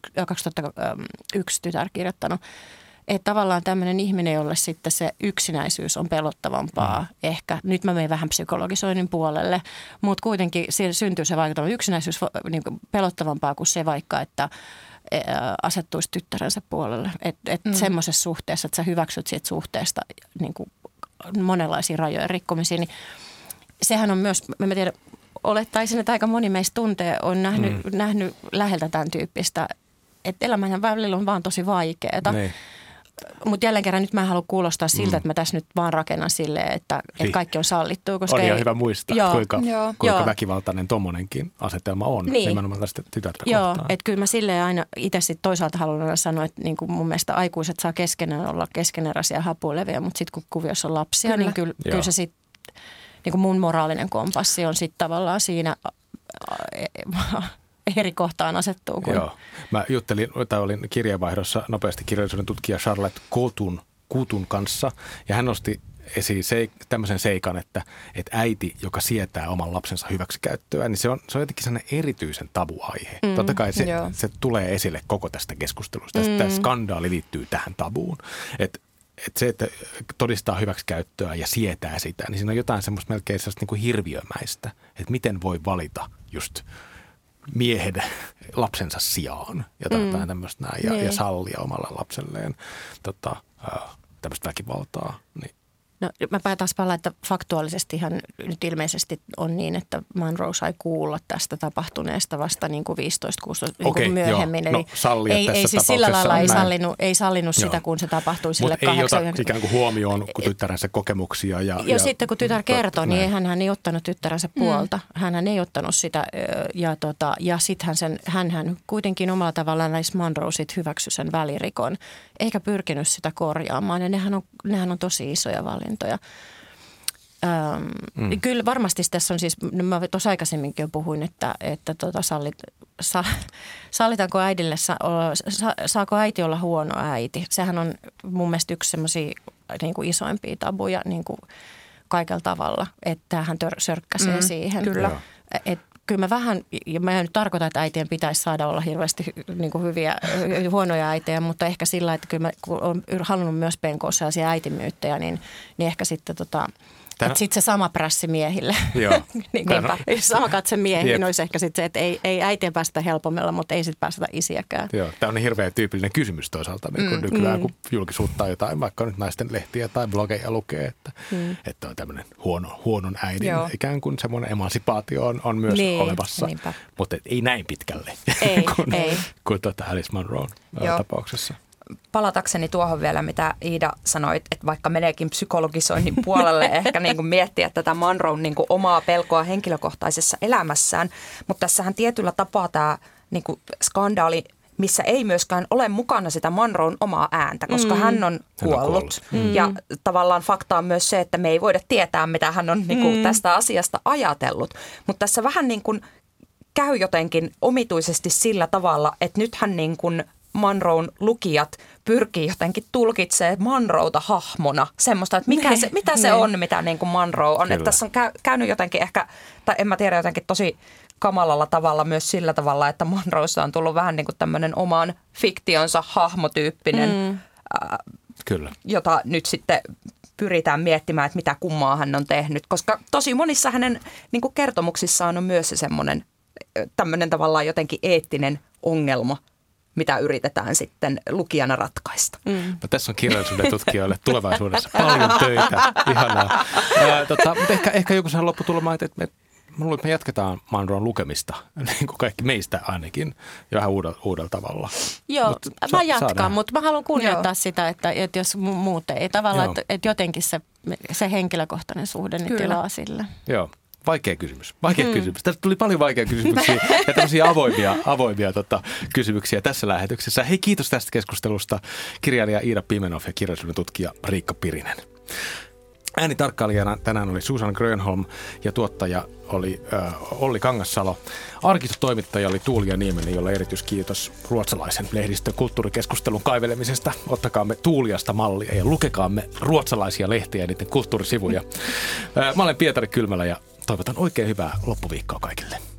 2001 tytär kirjoittanut. Että tavallaan tämmöinen ihminen, jolle sitten se yksinäisyys on pelottavampaa ehkä. Nyt mä menen vähän psykologisoinnin puolelle, mutta kuitenkin syntyy se vaikutelma. Yksinäisyys niin pelottavampaa kuin se vaikka, että asettuisi tyttärensä puolelle. Että semmoisessa suhteessa, että sä hyväksyt siitä suhteesta niin kuin monenlaisia rajojen rikkomisia, niin sehän on myös, mä tiedän, olettaisin, että aika moni meistä tuntee, on nähnyt läheltä tämän tyyppistä, että elämän välillä on vaan tosi vaikeaa. Niin. Mutta jälleen kerran nyt mä en halua kuulostaa siltä, että mä tässä nyt vaan rakennan silleen, että kaikki on sallittua. Koska on ihan hyvä muistaa, kuinka väkivaltainen tommonenkin asetelma on nimenomaan tästä tytärtä kohtaan. Joo, että kyllä mä silleen aina itse sitten toisaalta haluan sanoa, että niin kuin mun mielestä aikuiset saa keskenään olla keskeneräisiä hapuileviä, mutta sitten kun kuviossa on lapsia, niin kyllä se sitten, niin kuin mun moraalinen kompassi on sitten tavallaan siinä eri kohtaan asettuu. Joo. Mä olin kirjeenvaihdossa nopeasti kirjallisuuden tutkija Charlotte Coutun kanssa ja hän nosti esiin tämmöisen seikan, että äiti, joka sietää oman lapsensa hyväksikäyttöä, niin se on jotenkin sellainen erityisen tabuaihe. Totta kai se tulee esille koko tästä keskustelusta. Tämä skandaali liittyy tähän tabuun. Että se, että todistaa hyväksikäyttöä ja sietää sitä, niin siinä on jotain semmoista melkein sellaista niin kuin hirviömäistä, että miten voi valita just miehen lapsensa sijaan ja tämmöistä näin ja sallia omalle lapselleen tämmöistä väkivaltaa. Niin. No mä taas palaan, että faktuaalisestihan nyt ilmeisesti on niin, että Munro sai kuulla tästä tapahtuneesta vasta niin kuin 15-16 niin myöhemmin. No, eli ei siis sillä lailla ei sallinut sitä, kun se tapahtui sille 8. Mutta ei ota ikään kuin huomioon kun tyttärensä kokemuksia. Ja sitten kun tytär kertoi, niin hän ei ottanut tyttäränsä puolta. Hän ei ottanut sitä ja sitten hän kuitenkin omalla tavallaan näissä Munro sit hyväksyi sen välirikon, eikä pyrkinyt sitä korjaamaan. Ja nehän on tosi isoja valintoja. Kyllä varmasti tässä on siis, mä tuossa aikaisemminkin jo puhuin, että sallitaanko äidille, saako äiti olla huono äiti. Sehän on mun mielestä yksi semmoisia niin kuin isoimpia tabuja niin kuin kaikella tavalla, että hän sörkkäsee siihen. Kyllä. Kyllä mä vähän, ja mä en nyt tarkoita, että äitien pitäisi saada olla hirveästi niin kuin huonoja äitejä, mutta ehkä sillä, että kyllä mä kun olen halunnut myös penkoa sellaisia äitimyyttejä, niin ehkä sitten että sitten se sama prässi miehille. Joo. Niin sama katse miehiin olisi ehkä sitten se, että ei äitien päästä helpommella, mutta ei sitten päästä isiäkään. Joo, tämä on niin hirveän tyypillinen kysymys toisaalta, niin kun nykyään kun julkisuuttaa jotain, vaikka nyt naisten lehtiä tai blogeja lukee, että on tämmöinen huonon äidin ikään kuin semmoinen emansipaatio on myös olemassa, mutta ei näin pitkälle kuin Alice Munron tapauksessa. Palatakseni tuohon vielä, mitä Iida sanoit, että vaikka meneekin psykologisoinnin puolelle, ehkä niin kuin miettiä tätä Munron niin kuin omaa pelkoa henkilökohtaisessa elämässään, mutta tässähän tietyllä tapaa tämä niin kuin skandaali, missä ei myöskään ole mukana sitä Munron omaa ääntä, koska hän on kuollut. Ja tavallaan fakta on myös se, että me ei voida tietää, mitä hän on niin kuin tästä asiasta ajatellut. Mutta tässä vähän niin kuin käy jotenkin omituisesti sillä tavalla, että nythän niin kuin Munron lukijat pyrkii jotenkin tulkitsemaan Munrota hahmona. Semmoista, että mitä se on, mitä niin kuin Munro on. Että tässä on käynyt jotenkin ehkä, tai en mä tiedä, jotenkin tosi kamalalla tavalla myös sillä tavalla, että Munroissa on tullut vähän niin kuin tämmöinen oman fiktionsa hahmotyyppinen, Kyllä. Jota nyt sitten pyritään miettimään, että mitä kummaa hän on tehnyt. Koska tosi monissa hänen niin kuin kertomuksissaan on myös se semmoinen tämmöinen tavallaan jotenkin eettinen ongelma, mitä yritetään sitten lukijana ratkaista. No, tässä on kirjallisuuden tutkijoille tulevaisuudessa paljon töitä. Ihanaa. Mutta ehkä joku sehän lopputulema, että me jatketaan Munron lukemista, niin kuin kaikki meistä ainakin, jo vähän uudella tavalla. Joo, mä jatkan, mutta mä haluan kunnioittaa sitä, että jos muut ei tavallaan, että jotenkin se henkilökohtainen suhde niin tilaa sille. Joo. Vaikea kysymys. Tästä tuli paljon vaikeita kysymyksiä ja tämmöisiä avoimia kysymyksiä tässä lähetyksessä. Hei, kiitos tästä keskustelusta kirjailija Iida Pimenov ja kirjallisuuden tutkija Riikka Pirinen. Äänitarkkailijana tänään oli Susan Grönholm ja tuottaja oli Olli Kangassalo. Arkitotoimittaja oli Tuulia Nieminen, jolla erityiskiitos ruotsalaisen lehdistön kulttuurikeskustelun kaivelemisesta. Ottakaamme Tuuliasta mallia ja lukekaamme ruotsalaisia lehtiä ja niiden kulttuurisivuja. Mä olen Pietari Kylmälä ja toivotan oikein hyvää loppuviikkoa kaikille.